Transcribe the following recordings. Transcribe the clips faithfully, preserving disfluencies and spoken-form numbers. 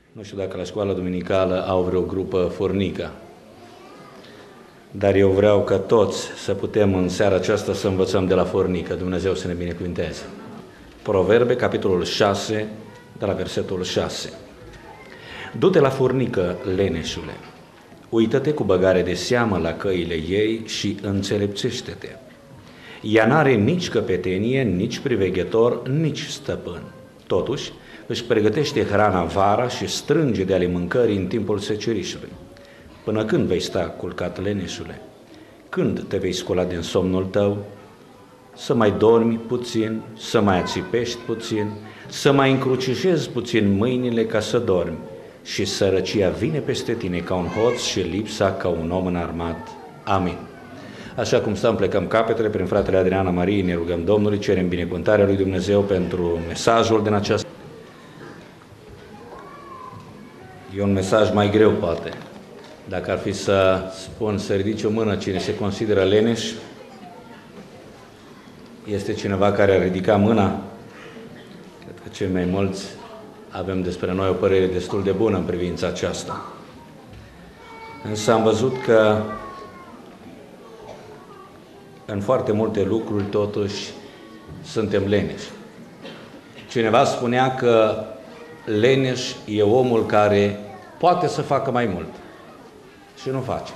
Nu știu dacă la școala duminicală au vreo grupă furnică, dar eu vreau ca toți să putem în seara aceasta să învățăm de la furnică. Dumnezeu să ne binecuvinteze. Proverbe, capitolul șase, de la versetul șase. Du-te la furnică, leneșule, uită-te cu băgare de seamă la căile ei și înțelepțește-te. Ea n-are nici căpetenie, nici priveghetor, nici stăpân. Totuși, își pregătește hrana vara și strânge de ale mâncării în timpul secerișului. Până când vei sta culcat, leneșule? Când te vei scula din somnul tău? Să mai dormi puțin, să mai ațipești puțin, să mai încrucișezi puțin mâinile ca să dormi. Și sărăcia vine peste tine ca un hoț și lipsa ca un om înarmat. Amin. Așa cum stăm, plecăm capetele prin fratele Adriana Marie, ne rugăm Domnului, cerem binecuvântarea lui Dumnezeu pentru mesajul din această. E un mesaj mai greu, poate. Dacă ar fi să spun să ridice o mână cine se consideră leneș, este cineva care a ridicat mâna? Cred că cei mai mulți avem despre noi o părere destul de bună în privința aceasta. Însă am văzut că în foarte multe lucruri totuși suntem leneși. Cineva spunea că leneș e omul care poate să facă mai mult și nu face.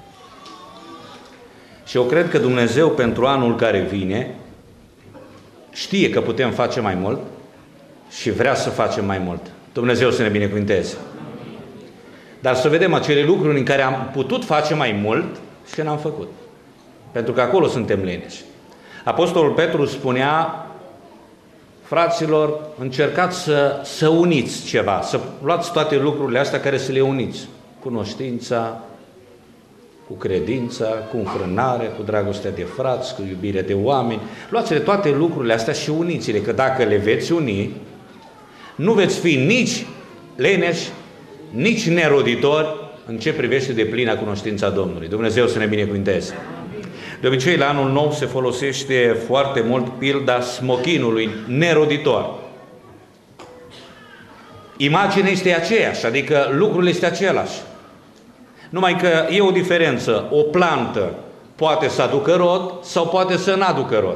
Și eu cred că Dumnezeu pentru anul care vine știe că putem face mai mult și vrea să facem mai mult. Dumnezeu să ne binecuvinteze. Dar să vedem acele lucruri în care am putut face mai mult și n-am făcut. Pentru că acolo suntem leneși. Apostolul Petru spunea: fraților, încercați să, să uniți ceva, să luați toate lucrurile astea care să le uniți. Cunoștința, cu credința, cu înfrânare, cu dragostea de frați, cu iubirea de oameni. Luați-le toate lucrurile astea și uniți-le, că dacă le veți uni, nu veți fi nici leneși, nici neroditori în ce privește de plina cunoștința Domnului. Dumnezeu să ne binecuvinteze. De obicei, la anul nou se folosește foarte mult pilda smochinului neroditor. Imaginea este aceeași, adică lucrul este același. Numai că e o diferență. O plantă poate să aducă rod sau poate să nu aducă rod.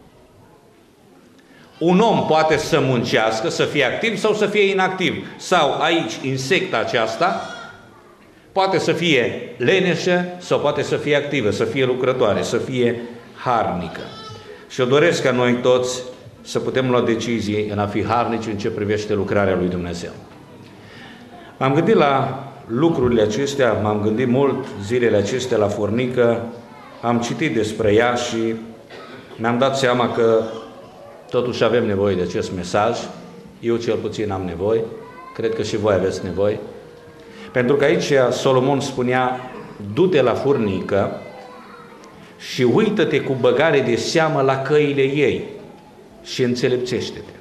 Un om poate să muncească, să fie activ sau să fie inactiv. Sau aici, insecta aceasta poate să fie leneșă sau poate să fie activă, să fie lucrătoare, să fie harnică. Și eu doresc ca noi toți să putem lua decizii în a fi harnici în ce privește lucrarea lui Dumnezeu. M-am gândit la lucrurile acestea, m-am gândit mult zilele acestea la furnică, am citit despre ea și mi-am dat seama că totuși avem nevoie de acest mesaj. Eu cel puțin am nevoie, cred că și voi aveți nevoie. Pentru că aici Solomon spunea: du-te la furnică și uită-te cu băgare de seamă la căile ei și înțelepțește-te.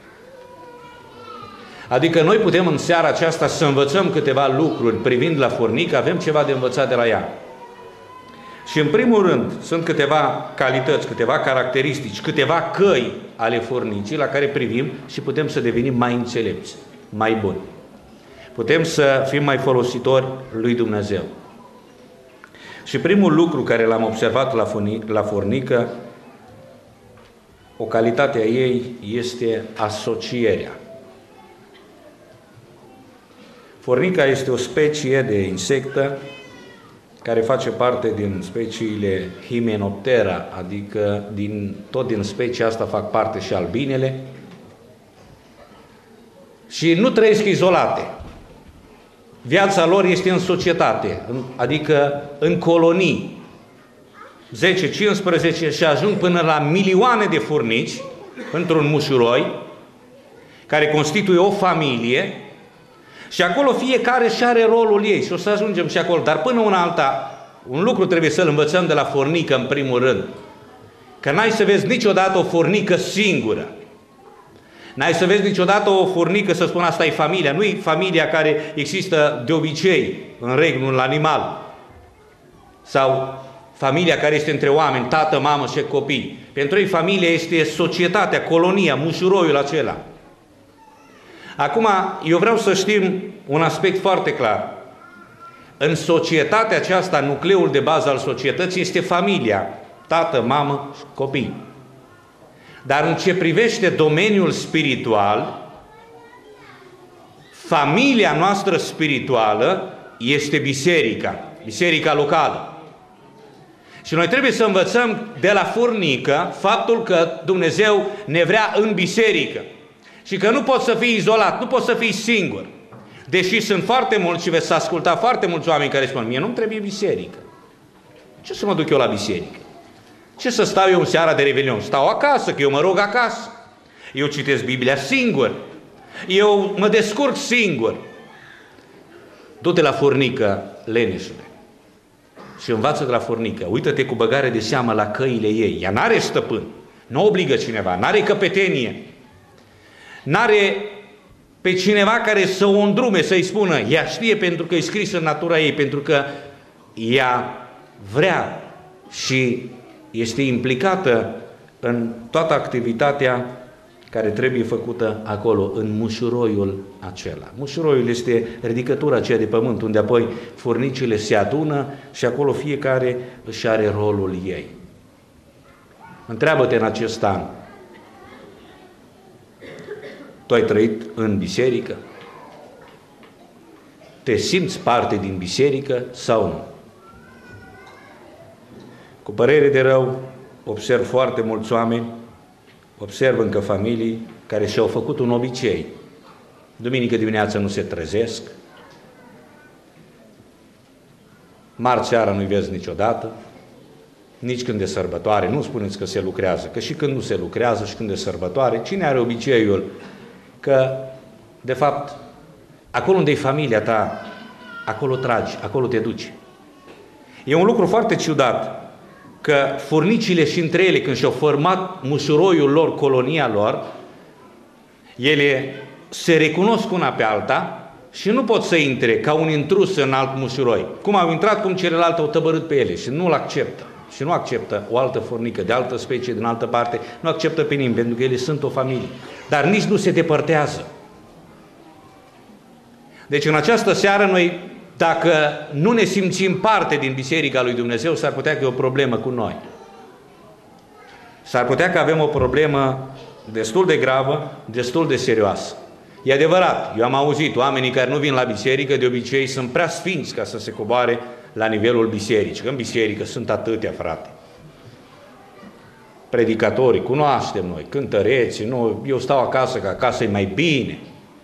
Adică noi putem în seara aceasta să învățăm câteva lucruri privind la furnică, avem ceva de învățat de la ea. Și în primul rând sunt câteva calități, câteva caracteristici, câteva căi ale furnicii la care privim și putem să devenim mai înțelepți, mai buni. Putem să fim mai folositori lui Dumnezeu. Și primul lucru care l-am observat la, furnică, la furnică, o calitate a ei este asocierea. Furnica este o specie de insectă care face parte din speciile Hymenoptera, adică din, tot din specia asta fac parte și albinele, și nu trăiesc izolate. Viața lor este în societate, adică în colonii, zece cincisprezece, și ajung până la milioane de furnici într-un mușuroi, care constituie o familie, și acolo fiecare și are rolul ei și o să ajungem și acolo. Dar până una alta, un lucru trebuie să-l învățăm de la furnică în primul rând, că n-ai să vezi niciodată o furnică singură. N-ai să vezi niciodată o furnică să spun asta e familia. Nu e familia care există de obicei în regnul animal. Sau familia care este între oameni, tată, mamă și copii. Pentru ei familia este societatea, colonia, mușuroiul acela. Acum, eu vreau să știm un aspect foarte clar. În societatea aceasta, nucleul de bază al societății este familia, tată, mamă, copii. Dar în ce privește domeniul spiritual, familia noastră spirituală este biserica, biserica locală. Și noi trebuie să învățăm de la furnică faptul că Dumnezeu ne vrea în biserică și că nu poți să fii izolat, nu poți să fii singur. Deși sunt foarte mulți și veți asculta foarte mulți oameni care spun, mie nu-mi trebuie biserică. Ce să mă duc eu la biserică? Ce să stau eu în seara de Revelion? Stau acasă, că eu mă rog acasă. Eu citesc Biblia singur. Eu mă descurc singur. Du-te la furnică, leneșule, și învață de la furnică. Uită-te cu băgare de seamă la căile ei. Ea n-are stăpân, nu obligă cineva, n-are căpetenie, n-are pe cineva care să o îndrume, să-i spună. Ea știe pentru că e scris în natura ei, pentru că ea vrea și este implicată în toată activitatea care trebuie făcută acolo, în mușuroiul acela. Mușuroiul este ridicătura aceea de pământ, unde apoi furnicile se adună și acolo fiecare își are rolul ei. Întreabă-te în acest an, tu ai trăit în biserică? Te simți parte din biserică sau nu? Cu părere de rău, observ foarte mulți oameni, observ încă familii care și-au făcut un obicei. Duminică dimineața nu se trezesc, marți seara nu-i vezi niciodată, nici când e sărbătoare. Nu spuneți că se lucrează, că și când nu se lucrează și când e sărbătoare, cine are obiceiul că, de fapt, acolo unde e familia ta, acolo tragi, acolo te duci. E un lucru foarte ciudat că furnicile și între ele, când și-au format mușuroiul lor, colonia lor, ele se recunosc una pe alta și nu pot să intre ca un intrus în alt mușuroi. Cum au intrat, cum celălalt au tăbărât pe ele și nu-l acceptă. Și nu acceptă o altă furnică de altă specie, din altă parte, nu acceptă pe nimeni, pentru că ele sunt o familie. Dar nici nu se depărtează. Deci în această seară noi, dacă nu ne simțim parte din Biserica lui Dumnezeu, s-ar putea că e o problemă cu noi. S-ar putea că avem o problemă destul de gravă, destul de serioasă. E adevărat, eu am auzit, oamenii care nu vin la biserică, de obicei sunt prea sfinți ca să se coboare la nivelul bisericii. Că în biserică sunt atâtea, frate. Predicatorii, cunoaștem noi, cântăreții, nu, eu stau acasă, că acasă e mai bine.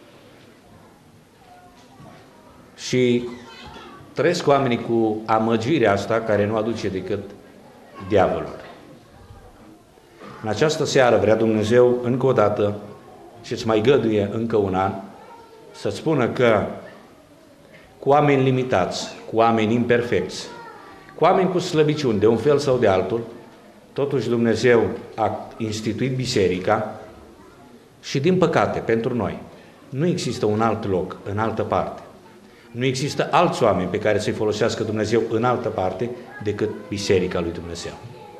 Și trăiesc oamenii cu amăgirea asta care nu aduce decât diavolul. În această seară vrea Dumnezeu încă o dată și îți mai găduie încă un an să spună că cu oameni limitați, cu oameni imperfecți, cu oameni cu slăbiciuni de un fel sau de altul, totuși Dumnezeu a instituit biserica și din păcate pentru noi nu există un alt loc în altă parte. Nu există alți oameni pe care să-i folosească Dumnezeu în altă parte decât biserica lui Dumnezeu.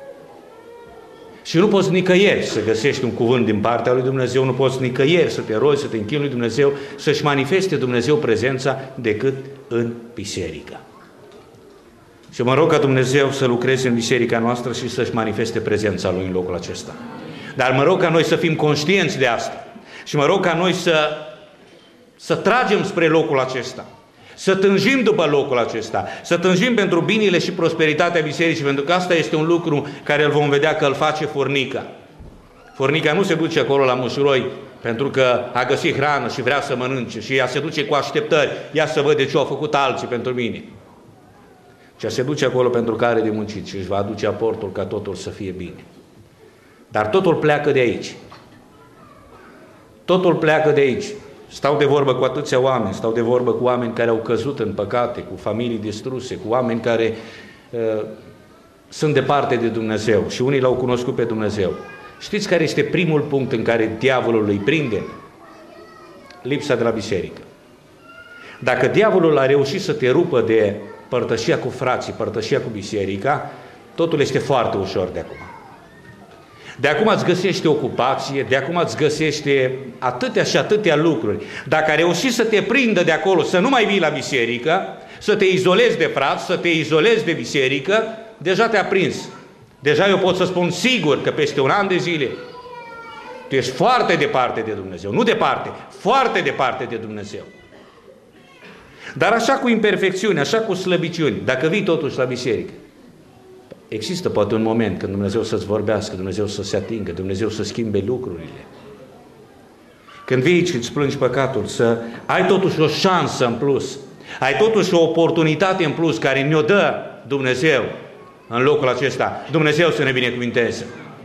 Și nu poți nicăieri să găsești un cuvânt din partea lui Dumnezeu, nu poți nicăieri să te rogi, să te închini lui Dumnezeu, să-și manifeste Dumnezeu prezența decât în biserică. Și mă rog ca Dumnezeu să lucreze în biserica noastră și să-și manifeste prezența Lui în locul acesta. Dar mă rog ca noi să fim conștienți de asta. Și mă rog ca noi să, să tragem spre locul acesta. Să tânjim după locul acesta, să tânjim pentru binele și prosperitatea bisericii, pentru că asta este un lucru care îl vom vedea că îl face furnica. Furnica nu se duce acolo la mușuroi pentru că a găsit hrană și vrea să mănânce și ea se duce cu așteptări, ia să văd de ce au făcut alții pentru mine. Ci se duce acolo pentru că are de muncit și își va aduce aportul ca totul să fie bine. Dar totul pleacă de aici. Totul pleacă de aici. Stau de vorbă cu atâția oameni, stau de vorbă cu oameni care au căzut în păcate, cu familii distruse, cu oameni care uh, sunt departe de Dumnezeu și unii l-au cunoscut pe Dumnezeu. Știți care este primul punct în care diavolul îi prinde? Lipsa de la biserică. Dacă diavolul a reușit să te rupă de părtășia cu frații, părtășia cu biserica, totul este foarte ușor de acum. De acum îți găsește ocupație, de acum îți găsește atâtea și atâtea lucruri. Dacă reușești să te prindă de acolo, să nu mai vii la biserică, să te izolezi de frați, să te izolezi de biserică, deja te-a prins. Deja eu pot să spun sigur că peste un an de zile tu ești foarte departe de Dumnezeu. Nu departe, foarte departe de Dumnezeu. Dar așa cu imperfecțiuni, așa cu slăbiciuni, dacă vii totuși la biserică, există poate un moment când Dumnezeu să-ți vorbească, Dumnezeu să se atingă, Dumnezeu să schimbe lucrurile. Când vii și îți plângi păcatul, să ai totuși o șansă în plus, ai totuși o oportunitate în plus care ne-o dă Dumnezeu în locul acesta. Dumnezeu să ne binecuvinteze.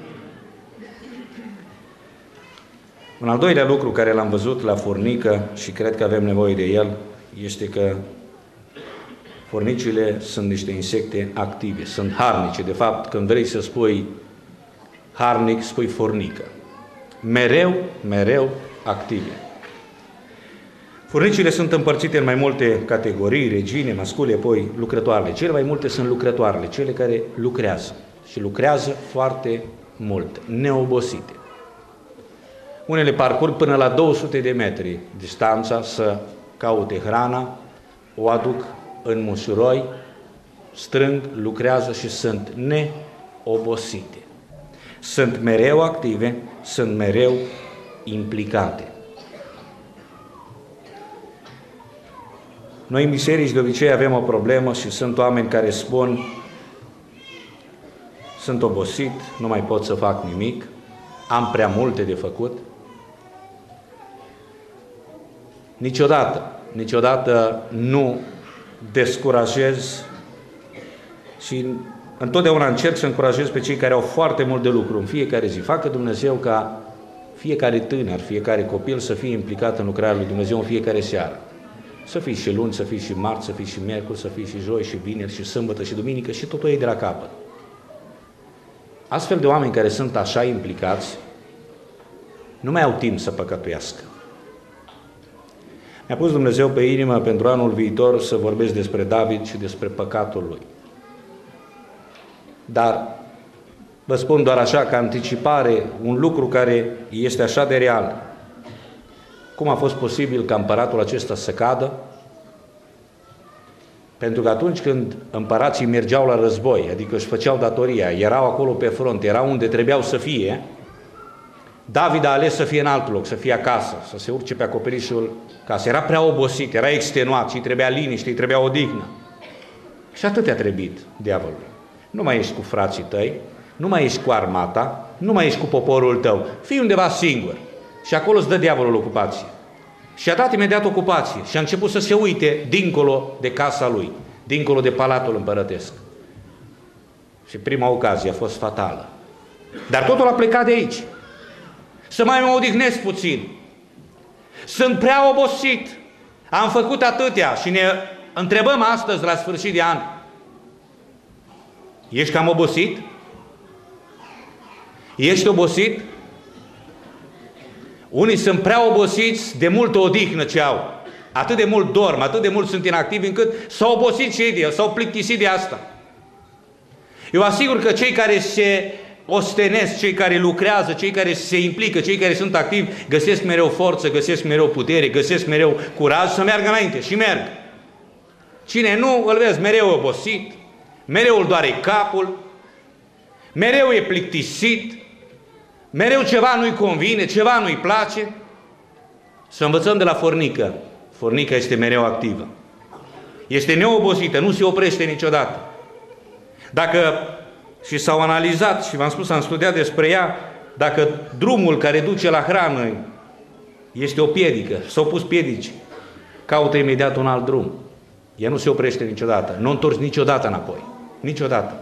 Un al doilea lucru care l-am văzut la furnică și cred că avem nevoie de el, este că furnicile sunt niște insecte active, sunt harnice. De fapt, când vrei să spui harnic, spui furnică. Mereu, mereu active. Furnicile sunt împărțite în mai multe categorii, regine, mascule, apoi lucrătoarele. Cele mai multe sunt lucrătoarele, cele care lucrează și lucrează foarte mult, neobosite. Unele parcurg până la două sute de metri distanța să caute hrana, o aduc în mușuroi, strâng, lucrează și sunt neobosite. Sunt mereu active, sunt mereu implicate. Noi în biserici de obicei avem o problemă și sunt oameni care spun: sunt obosit, nu mai pot să fac nimic, am prea multe de făcut. Niciodată, niciodată nu descurajez și întotdeauna încerc să încurajez pe cei care au foarte mult de lucru în fiecare zi. Facă Dumnezeu ca fiecare tânăr, fiecare copil să fie implicat în lucrarea lui Dumnezeu în fiecare seară. Să fii și luni, să fii și marți, să fii și miercuri, să fii și joi, și vineri, și sâmbătă, și duminică, și totul e de la capăt. Astfel de oameni care sunt așa implicați nu mai au timp să păcătuiască. Mi-a pus Dumnezeu pe inimă pentru anul viitor să vorbesc despre David și despre păcatul lui. Dar vă spun doar așa, ca anticipare, un lucru care este așa de real. Cum a fost posibil ca împăratul acesta să cadă? Pentru că atunci când împărații mergeau la război, adică își făceau datoria, erau acolo pe front, erau unde trebuiau să fie, David a ales să fie în alt loc, să fie acasă, să se urce pe acoperișul casei. Era prea obosit, era extenuat și îi trebuia liniște, îi trebuia odihnă. Și atât a trebuit diavolului. Nu mai ești cu frații tăi, nu mai ești cu armata, nu mai ești cu poporul tău, fii undeva singur. Și acolo îți dă diavolul ocupație. Și a dat imediat ocupație și a început să se uite dincolo de casa lui, dincolo de palatul împărătesc. Și prima ocazie a fost fatală. Dar totul a plecat de aici. Să mai mă odihnesc puțin. Sunt prea obosit. Am făcut atâtea și ne întrebăm astăzi la sfârșit de an: ești cam obosit? Ești obosit? Unii sunt prea obosiți de multă odihnă ce au. Atât de mult dorm, atât de mult sunt inactivi încât s-au obosit și ei de el, s-au plictisit de asta. Eu asigur că cei care se ostenesc, cei care lucrează, cei care se implică, cei care sunt activi, găsesc mereu forță, găsesc mereu putere, găsesc mereu curaj să meargă înainte și merg. Cine nu, îl vezi mereu obosit, mereu îl doare capul, mereu e plictisit, mereu ceva nu-i convine, ceva nu-i place. Să învățăm de la fornică. Fornica este mereu activă. Este neobosită, nu se oprește niciodată. Dacă, și s-au analizat, și v-am spus, am studiat despre ea, dacă drumul care duce la hrană este o piedică, s-au pus piedici, caută imediat un alt drum. Ea nu se oprește niciodată, nu întorci niciodată înapoi. Niciodată.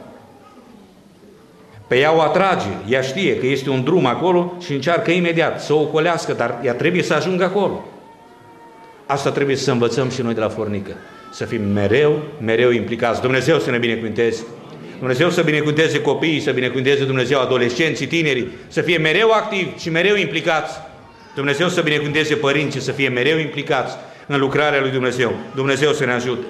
Pe ea o atrage, ea știe că este un drum acolo și încearcă imediat să o ocolească, dar ea trebuie să ajungă acolo. Asta trebuie să învățăm și noi de la fornică. Să fim mereu, mereu implicați. Dumnezeu să ne binecuvânteze. Dumnezeu să binecuvânteze copiii, să binecuvânteze Dumnezeu adolescenții, tinerii, să fie mereu activi și mereu implicați. Dumnezeu să binecuvânteze părinții, să fie mereu implicați în lucrarea lui Dumnezeu. Dumnezeu să ne ajute.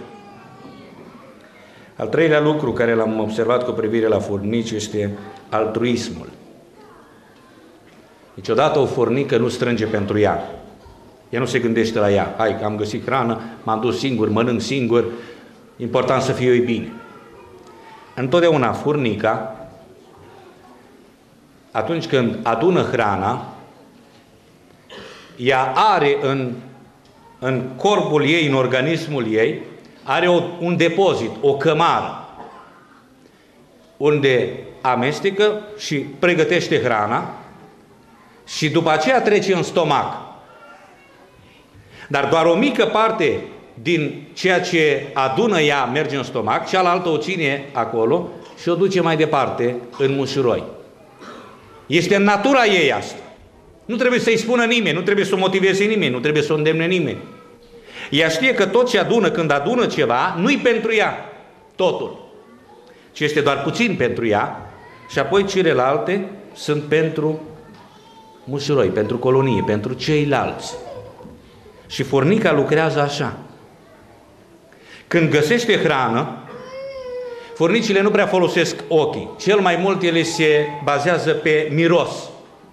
Al treilea lucru care l-am observat cu privire la furnici este altruismul. Niciodată o furnică nu strânge pentru ea. Ea nu se gândește la ea. Hai, am găsit hrană, m-am dus singur, mănânc singur, important să fie eu bine. Întotdeauna furnica, atunci când adună hrana, ea are în, în corpul ei, în organismul ei, are o, un depozit, o cămară, unde amestecă și pregătește hrana și după aceea trece în stomac. Dar doar o mică parte din ceea ce adună ea merge în stomac, cealaltă o ține acolo și o duce mai departe în mușuroi. Este în natura ei asta. Nu trebuie să-i spună nimeni, nu trebuie să o motiveze nimeni, nu trebuie să o îndemne nimeni. Ea știe că tot ce adună, când adună ceva, nu-i pentru ea totul, ci este doar puțin pentru ea și apoi celelalte sunt pentru mușuroi, pentru colonie, pentru ceilalți. Și furnica lucrează așa. Când găsește hrană, furnicile nu prea folosesc ochii. Cel mai mult ele se bazează pe miros.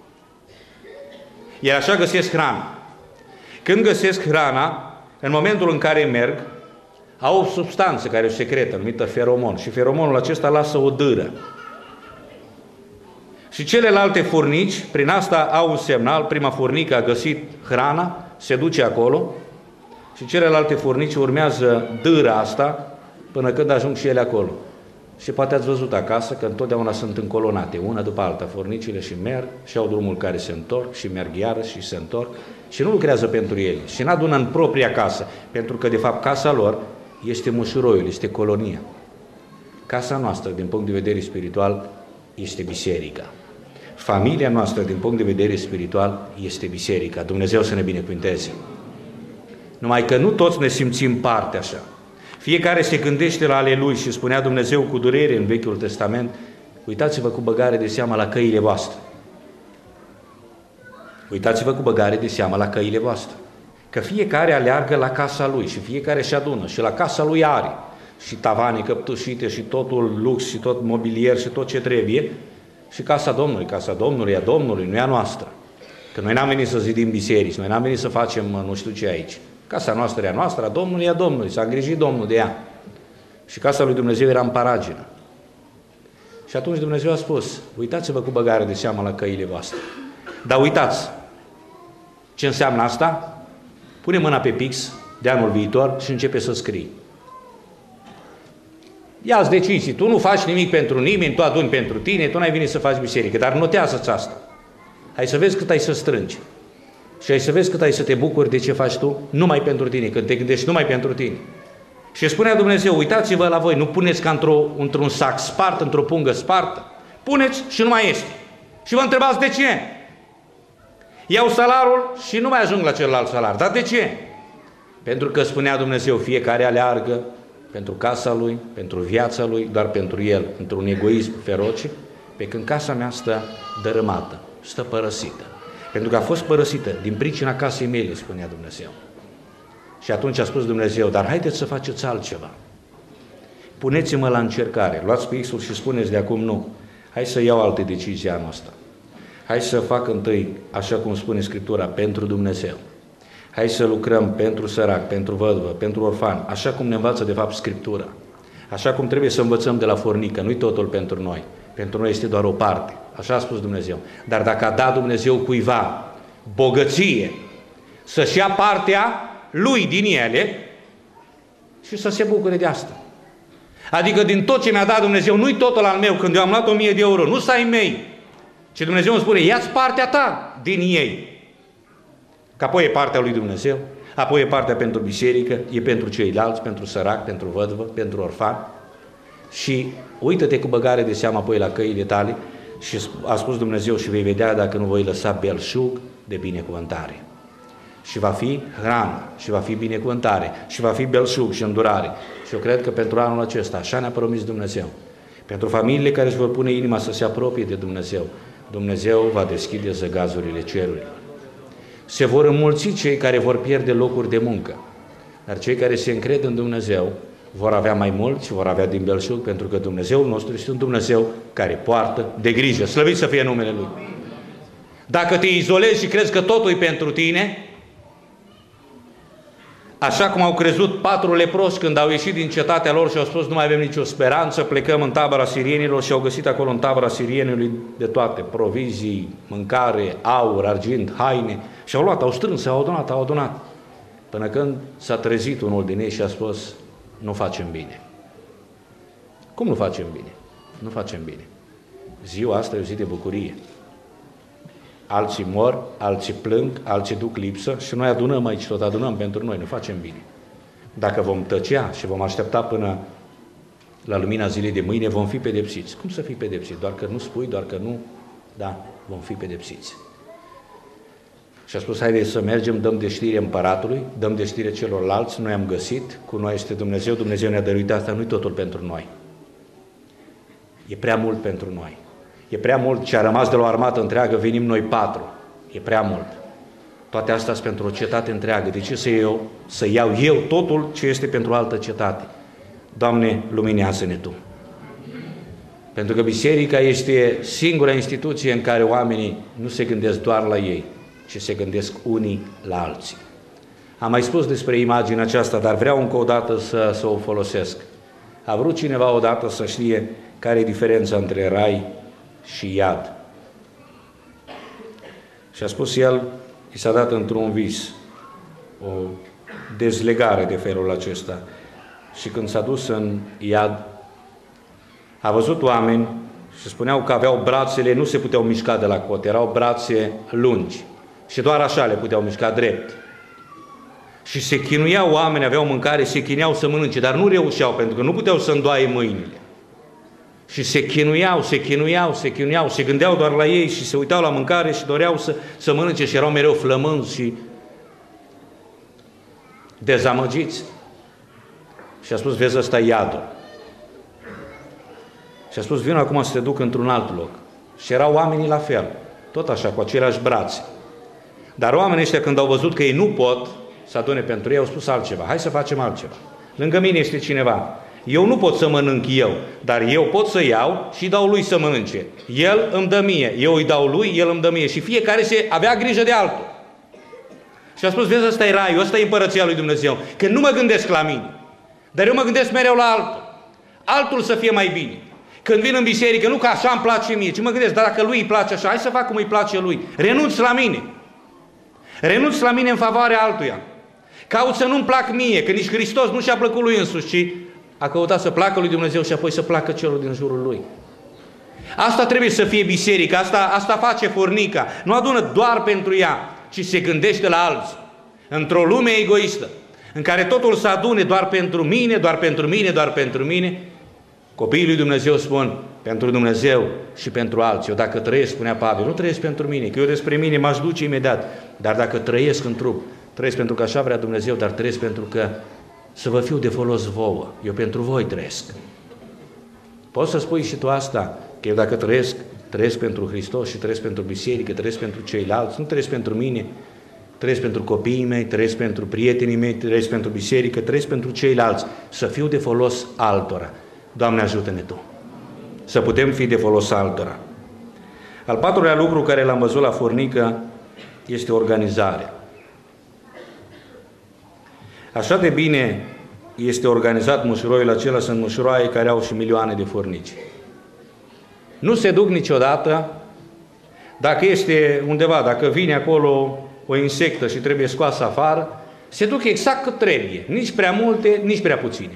Iar așa găsesc hrana. Când găsesc hrana, în momentul în care merg, au o substanță care e secretă, numită feromon. Și feromonul acesta lasă o dâră. Și celelalte furnici, prin asta au un semnal, prima furnică a găsit hrana, se duce acolo și celelalte furnici urmează dâra asta până când ajung și ele acolo. Și poate ați văzut acasă că întotdeauna sunt încolonate, una după alta, furnicile și merg și au drumul care se întorc și merg iară și se întorc și nu lucrează pentru ele și nu adună în propria casă, pentru că de fapt casa lor este mușuroiul, este colonia. Casa noastră, din punct de vedere spiritual, este biserica. Familia noastră, din punct de vedere spiritual, este biserica. Dumnezeu să ne binecuvânteze. Numai că nu toți ne simțim parte așa. Fiecare se gândește la ale lui și spunea Dumnezeu cu durere în Vechiul Testament, uitați-vă cu băgare de seamă la căile voastre. Uitați-vă cu băgare de seamă la căile voastre. Că fiecare aleargă la casa lui și fiecare și adună și la casa lui are și tavane căptușite și totul lux și tot mobilier și tot ce trebuie și casa Domnului, casa Domnului, a Domnului, nu e a noastră. Că noi n-am venit să zidim biserici, noi n-am venit să facem nu știu ce aici. Casa noastră e a noastră, a Domnului e a Domnului, s-a îngrijit Domnul de ea. Și casa lui Dumnezeu era în paragină. Și atunci Dumnezeu a spus, uitați-vă cu băgare de seamă la căile voastre. Dar uitați, ce înseamnă asta? Pune mâna pe pix de anul viitor și începe să scrii. Ia-ți decizii, tu nu faci nimic pentru nimeni, tu aduni pentru tine, tu n-ai venit să faci biserică, dar notează-ți asta. Hai să vezi cât ai să strângi. Și ai să vezi cât ai să te bucuri de ce faci tu numai pentru tine, când te gândești numai pentru tine. Și spunea Dumnezeu, uitați-vă la voi, nu puneți ca într-o, într-un sac spart, într-o pungă spartă. Puneți și nu mai este. Și vă întrebați de ce? Iau salarul și nu mai ajung la celălalt salar. Dar de ce? Pentru că spunea Dumnezeu, fiecare aleargă pentru casa lui, pentru viața lui, doar pentru el, într-un egoism feroce, pe când casa mea stă dărâmată, stă părăsită. Pentru că a fost părăsită din pricina casei mele, spunea Dumnezeu. Și atunci a spus Dumnezeu, dar haideți să faceți altceva. Puneți-mă la încercare, luați pixul și spuneți de acum nu. Hai să iau alte decizii anul ăsta. Hai să fac întâi, așa cum spune Scriptura, pentru Dumnezeu. Hai să lucrăm pentru sărac, pentru văduvă, pentru orfan, așa cum ne învață de fapt Scriptura. Așa cum trebuie să învățăm de la fornică, nu-i totul pentru noi. Pentru noi este doar o parte. Așa a spus Dumnezeu. Dar dacă a dat Dumnezeu cuiva bogăție, să-și ia partea lui din ele și să se bucure de asta. Adică din tot ce mi-a dat Dumnezeu, nu-i totul al meu, când eu am luat o mie de euro, nu să ai mei, ci Dumnezeu îmi spune, ia-ți partea ta din ei. Că apoi e partea lui Dumnezeu, apoi e partea pentru biserică, e pentru ceilalți, pentru sărac, pentru văduvă, pentru orfan. Și uită-te cu băgare de seamă apoi la căile tale și a spus Dumnezeu și vei vedea dacă nu voi lăsa belșug de binecuvântare. Și va fi hrană, și va fi binecuvântare, și va fi belșug și îndurare. Și eu cred că pentru anul acesta, așa ne-a promis Dumnezeu. Pentru familiile care își vor pune inima să se apropie de Dumnezeu, Dumnezeu va deschide zăgazurile cerurilor. Se vor înmulți cei care vor pierde locuri de muncă, dar cei care se încred în Dumnezeu vor avea mai mult și vor avea din belșug, pentru că Dumnezeul nostru este un Dumnezeu care poartă de grijă. Slăvit să fie numele Lui! Dacă te izolezi și crezi că totul e pentru tine, așa cum au crezut patru leproși când au ieșit din cetatea lor și au spus nu mai avem nicio speranță, plecăm în tabăra sirienilor și au găsit acolo în tabăra sirienilor de toate, provizii, mâncare, aur, argint, haine și au luat, au strâns, au adunat, au adunat. Până când s-a trezit unul din ei și a spus nu facem bine. Cum nu facem bine? Nu facem bine. Ziua asta e o zi de bucurie. Alții mor, alții plâng, alții duc lipsă și noi adunăm aici, tot adunăm pentru noi, nu facem bine. Dacă vom tăcea și vom aștepta până la lumina zilei de mâine, vom fi pedepsiți. Cum să fii pedepsit? Doar că nu spui, doar că nu, da, vom fi pedepsiți. Și a spus, haideți să mergem, dăm de știre împăratului, dăm de știre celorlalți, noi am găsit, cu noi este Dumnezeu, Dumnezeu ne-a dăruit asta, nu-i totul pentru noi. E prea mult pentru noi. E prea mult ce a rămas de la o armată întreagă, venim noi patru. E prea mult. Toate astea sunt pentru o cetate întreagă. De ce să iau, să iau eu totul ce este pentru o altă cetate? Doamne, luminează-ne Tu. Pentru că biserica este singura instituție în care oamenii nu se gândesc doar la ei, ci se gândesc unii la alții. Am mai spus despre imaginea aceasta, dar vreau încă o dată să, să o folosesc. A vrut cineva odată să știe care e diferența între rai și iad. Și a spus el, i s-a dat într-un vis o dezlegare de felul acesta. Și când s-a dus în iad, a văzut oameni și spuneau că aveau brațele, nu se puteau mișca de la cot, erau brațe lungi și doar așa le puteau mișca drept. Și se chinuiau oameni, aveau mâncare, se chineau să mănânce, dar nu reușeau, pentru că nu puteau să îndoaie mâinile. Și se chinuiau, se chinuiau, se chinuiau, se gândeau doar la ei și se uitau la mâncare și doreau să, să mănânce și erau mereu flămânzi și dezamăgiți. Și a spus, vezi, ăsta e iadul. Și a spus, vin acum să te duc într-un alt loc. Și erau oamenii la fel, tot așa, cu aceleași brațe. Dar oamenii ăștia, când au văzut că ei nu pot să adune pentru ei, au spus altceva. Hai să facem altceva. Lângă mine este cineva. Eu nu pot să mănânc eu, dar eu pot să iau și dau lui să mănânce. El îmi dă mie, eu îi dau lui, el îmi dă mie. Și fiecare se avea grijă de altul. Și a spus, vezi, ăsta e raiul, ăsta e împărăția lui Dumnezeu. Că nu mă gândesc la mine, dar eu mă gândesc mereu la altul. Altul să fie mai bine. Când vin în biserică, nu că așa îmi place mie, ci mă gândesc, dar dacă lui îi place așa, hai să fac cum îi place lui. Renunț la mine. Renunț la mine în favoarea altuia. Caut să nu-mi plac mie, că nici Hristos nu și-a plăcut lui însuși, ci a căutat să placă lui Dumnezeu și apoi să placă celor din jurul lui. Asta trebuie să fie biserica, asta, asta face fornica. Nu adună doar pentru ea, ci se gândește la alții. Într-o lume egoistă, în care totul se adune doar pentru mine, doar pentru mine, doar pentru mine, copiii lui Dumnezeu spun, pentru Dumnezeu și pentru alții. Eu dacă trăiesc, spunea Pavel, nu trăiesc pentru mine, că eu despre mine m-aș duce imediat, dar dacă trăiesc în trup, trăiesc pentru că așa vrea Dumnezeu, dar trăiesc pentru că să vă fiu de folos vouă. Eu pentru voi trăiesc. Poți să spui și tu asta, că eu dacă trăiesc, trăiesc pentru Hristos și trăiesc pentru biserică, trăiesc pentru ceilalți, nu trăiesc pentru mine, trăiesc pentru copiii mei, trăiesc pentru prietenii mei, trăiesc pentru biserică, trăiesc pentru ceilalți. Să fiu de folos altora. Doamne, ajută-ne Tu să putem fi de folos altora. Al patrulea lucru care l-am văzut la fornică este organizarea. Așa de bine este organizat mușuroiul acela, sunt mușuroaie care au și milioane de fornici. Nu se duc niciodată, dacă este undeva, dacă vine acolo o insectă și trebuie scoasă afară, se duc exact cât trebuie, nici prea multe, nici prea puține.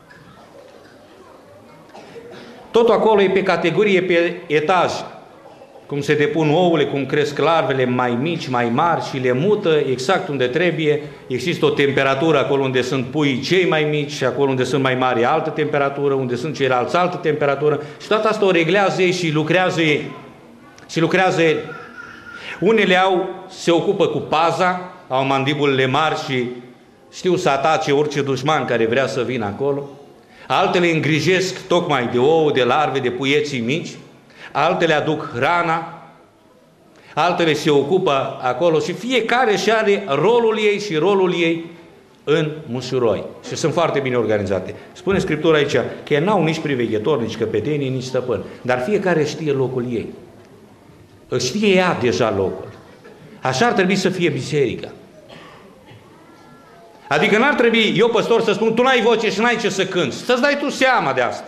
Totul acolo e pe categorie, pe etaj. Cum se depun ouăle, cum cresc larvele mai mici, mai mari și le mută exact unde trebuie. Există o temperatură acolo unde sunt puii cei mai mici și acolo unde sunt mai mari altă temperatură, unde sunt ceilalți altă temperatură și toată asta o reglează ei și lucrează ei. Și lucrează ei. Unele au, se ocupă cu paza, au mandibulele mari și știu să atace orice dușman care vrea să vină acolo. Altele îngrijesc tocmai de ouă, de larve, de puieții mici. Altele aduc hrana, altele se ocupă acolo și fiecare și are rolul ei și rolul ei în mușuroi. Și sunt foarte bine organizate. Spune Scriptura aici că n-au nici priveghetori, nici căpetenie, nici stăpân, dar fiecare știe locul ei. știe ea deja locul. Așa ar trebui să fie biserica. Adică n-ar trebui eu, păstor, să spun, tu n-ai voce și n-ai ce să cânți. Să-ți dai tu seama de asta.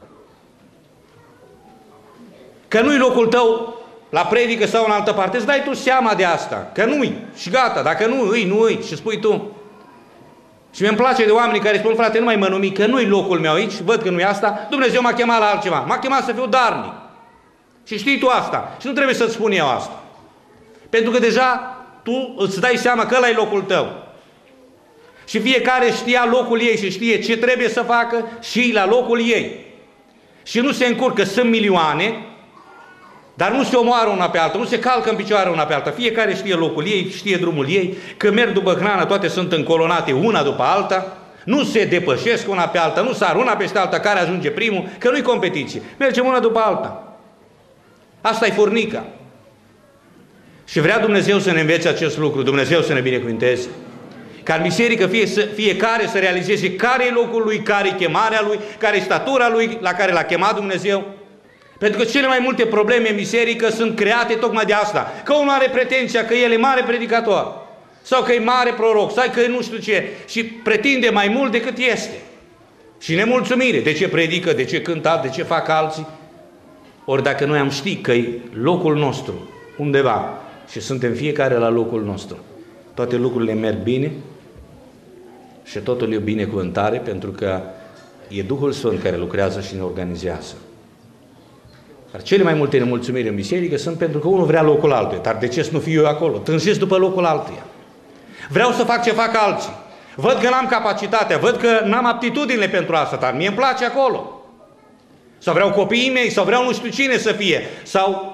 Că nu-i locul tău la predică sau în altă parte, îți dai tu seama de asta. Că nu-i și gata, dacă nu îi, nu îi și spui tu. Și mi-mi place de oamenii care spun, frate, nu mai mă numi, că nu-i locul meu aici, văd că nu-i asta, Dumnezeu m-a chemat la altceva. M-a chemat să fiu darnic. Și știi tu asta. Și nu trebuie să-ți spun eu asta. Pentru că deja tu îți dai seama că ăla e locul tău. Și fiecare știa locul ei și știe ce trebuie să facă și la locul ei. Și nu se încurcă, sunt milioane, dar nu se omoară una pe alta, nu se calcă în picioare una pe alta. Fiecare știe locul ei, știe drumul ei, că merg după hrană, toate sunt încolonate una după alta, nu se depășesc una pe alta, nu sar una peste alta care ajunge primul, că nu-i competiție. Mergem una după alta. Asta e furnica. Și vrea Dumnezeu să ne învețe acest lucru, Dumnezeu să ne binecuvinteze. Ca în biserică fie să, fiecare să realizeze care e locul lui, care e chemarea lui, care e statura lui la care l-a chemat Dumnezeu. Pentru că cele mai multe probleme în biserică sunt create tocmai de asta. Că unul are pretenția că el e mare predicator, sau că e mare proroc, sau că e nu știu ce, și pretinde mai mult decât este. Și nemulțumire, de ce predică, de ce cântă, de ce fac alții. Ori dacă noi am ști că e locul nostru undeva și suntem fiecare la locul nostru, toate lucrurile merg bine și totul e o binecuvântare, pentru că e Duhul Sfânt care lucrează și ne organizează. Dar cele mai multe nemulțumiri în biserică sunt pentru că unul vrea locul altuia. Dar de ce să nu fiu eu acolo? Tânjesc după locul altuia. Vreau să fac ce fac alții. Văd că n-am capacitatea, văd că n-am aptitudinile pentru asta, dar mie îmi place acolo. Sau vreau copiii mei, sau vreau nu știu cine să fie, sau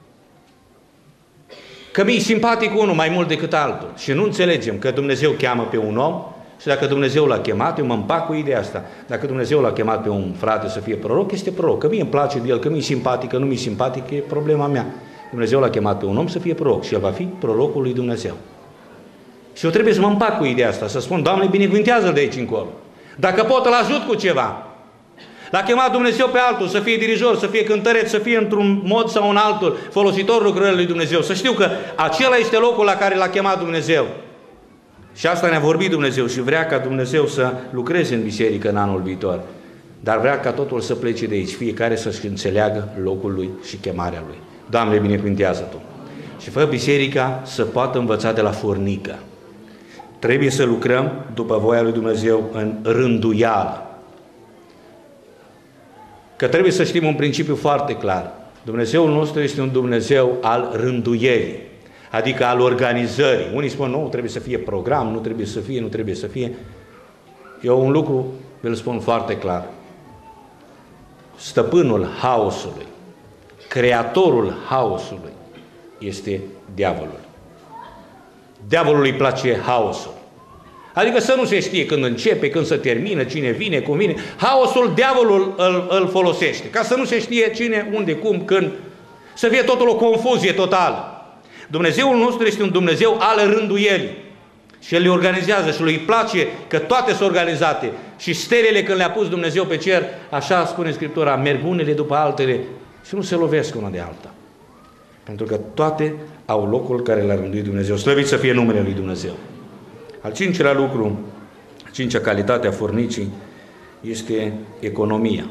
că mi-e simpatic unul mai mult decât altul. Și nu înțelegem că Dumnezeu cheamă pe un om și dacă Dumnezeu l-a chemat, eu mă împac cu ideea asta. Dacă Dumnezeu l-a chemat pe un frate să fie proroc, este proroc. Că mie îmi place de el, că mi-e simpatic, că nu mi-e simpatic, e problema mea. Dumnezeu l-a chemat pe un om să fie proroc și el va fi prorocul lui Dumnezeu. Și eu trebuie să mă împac cu ideea asta, să spun, Doamne, binecuvintează-l de aici încolo. Dacă pot, îl ajut cu ceva. L-a chemat Dumnezeu pe altul, să fie dirijor, să fie cântăreț, să fie într-un mod sau în altul folositor lucrării lui Dumnezeu. Să știu că acela este locul la care l-a chemat Dumnezeu. Și asta ne-a vorbit Dumnezeu și vrea ca Dumnezeu să lucreze în biserică în anul viitor. Dar vrea ca totul să plece de aici, fiecare să-și înțeleagă locul lui și chemarea lui. Doamne, binecuvintează Tu. Și fă biserica să poată învăța de la furnică. Trebuie să lucrăm după voia lui Dumnezeu în rânduială. Că trebuie să știm un principiu foarte clar. Dumnezeul nostru este un Dumnezeu al rânduierii, adică al organizării. Unii spun, nu, trebuie să fie program, nu trebuie să fie, nu trebuie să fie. Eu un lucru vi-l spun foarte clar. Stăpânul haosului, creatorul haosului este diavolul. Diavolului îi place haosul. Adică să nu se știe când începe, când se termină, cine vine, cum vine. Haosul, diavolul îl, îl folosește, ca să nu se știe cine, unde, cum, când. Să fie totul o confuzie totală. Dumnezeul nostru este un Dumnezeu al rânduielii. Și El le organizează și lui place că toate sunt organizate. Și stelele când le-a pus Dumnezeu pe cer, așa spune Scriptura, merg unele după altele și nu se lovesc una de alta. Pentru că toate au locul care l-a rânduit Dumnezeu. Slăvit să fie numele lui Dumnezeu. Al cincilea lucru, a cincea calitate a furnicii este economia.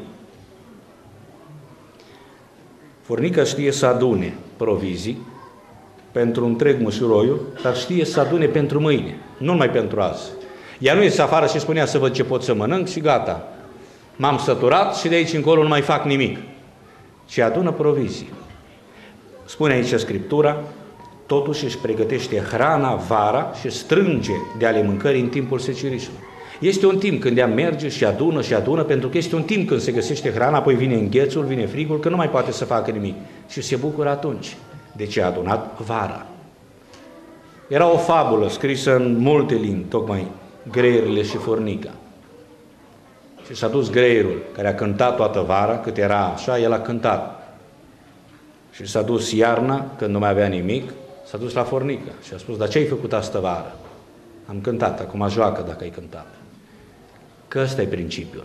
Furnica știe să adune provizii pentru întreg mușuroiul, dar știe să adune pentru mâine, nu numai pentru azi. Ea nu iese afară și spunea să văd ce pot să mănânc și gata. M-am săturat și de aici încolo nu mai fac nimic. Ci adună provizii. Spune aici Scriptura, totuși își pregătește hrana vara și strânge de ale mâncării în timpul secerișului. Este un timp când ea merge și adună și adună, pentru că este un timp când se găsește hrana, apoi vine înghețul, vine frigul, că nu mai poate să facă nimic. Și se bucură atunci. De ce a adunat vara? Era o fabulă scrisă în multe limbi, tocmai greierile și furnica. Și s-a dus greierul, care a cântat toată vara, cât era așa, el a cântat. Și s-a dus iarna, când nu mai avea nimic, s-a dus la furnică și a spus, dar ce ai făcut astă vară? Am cântat, acum joacă dacă ai cântat. Că ăsta e principiul.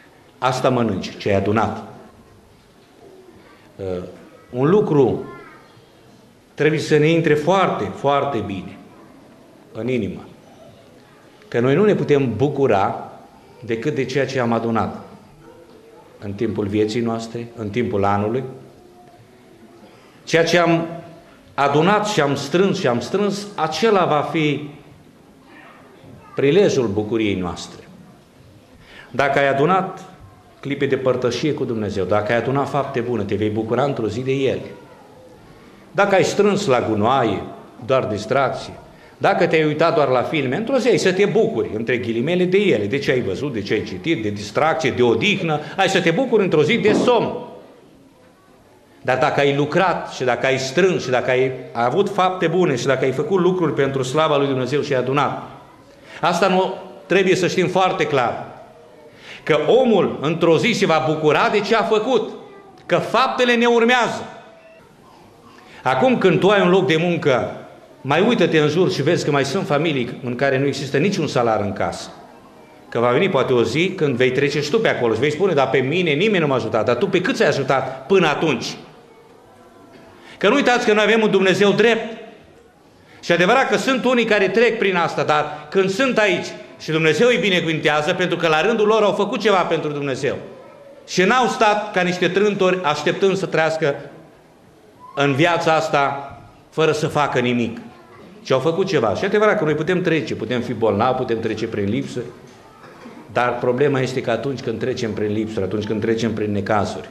Asta mănânci, ce ai adunat. Uh, un lucru trebuie să ne intre foarte, foarte bine în inimă că noi nu ne putem bucura decât de ceea ce am adunat în timpul vieții noastre, în timpul anului. Ceea ce am adunat și am strâns și am strâns, acela va fi prilejul bucuriei noastre. Dacă ai adunat clipe de părtășie cu Dumnezeu, dacă ai adunat fapte bune, te vei bucura într-o zi de ele. Dacă ai strâns la gunoaie, doar distracție, dacă te-ai uitat doar la filme, într-o zi ai să te bucuri, între ghilimele, de ele, de ce ai văzut, de ce ai citit, de distracție, de odihnă, ai să te bucuri într-o zi de somn. Dar dacă ai lucrat și dacă ai strâns și dacă ai avut fapte bune și dacă ai făcut lucruri pentru slava lui Dumnezeu și ai adunat, asta nu trebuie să știm foarte clar, că omul într-o zi se va bucura de ce a făcut, că faptele ne urmează. Acum când tu ai un loc de muncă, mai uită-te în jur și vezi că mai sunt familii în care nu există niciun salar în casă. Că va veni poate o zi când vei trece și tu pe acolo și vei spune, dar pe mine nimeni nu m-a ajutat, dar tu pe cât ți-ai ajutat până atunci? Că nu uitați că noi avem un Dumnezeu drept. Și adevărat că sunt unii care trec prin asta, dar când sunt aici și Dumnezeu îi binecuvintează, pentru că la rândul lor au făcut ceva pentru Dumnezeu. Și n-au stat ca niște trântori așteptând să trăiască în viața asta fără să facă nimic. Și au făcut ceva. Și adevărat că noi putem trece, putem fi bolnavi, putem trece prin lipsuri, dar problema este că atunci când trecem prin lipsuri, atunci când trecem prin necazuri,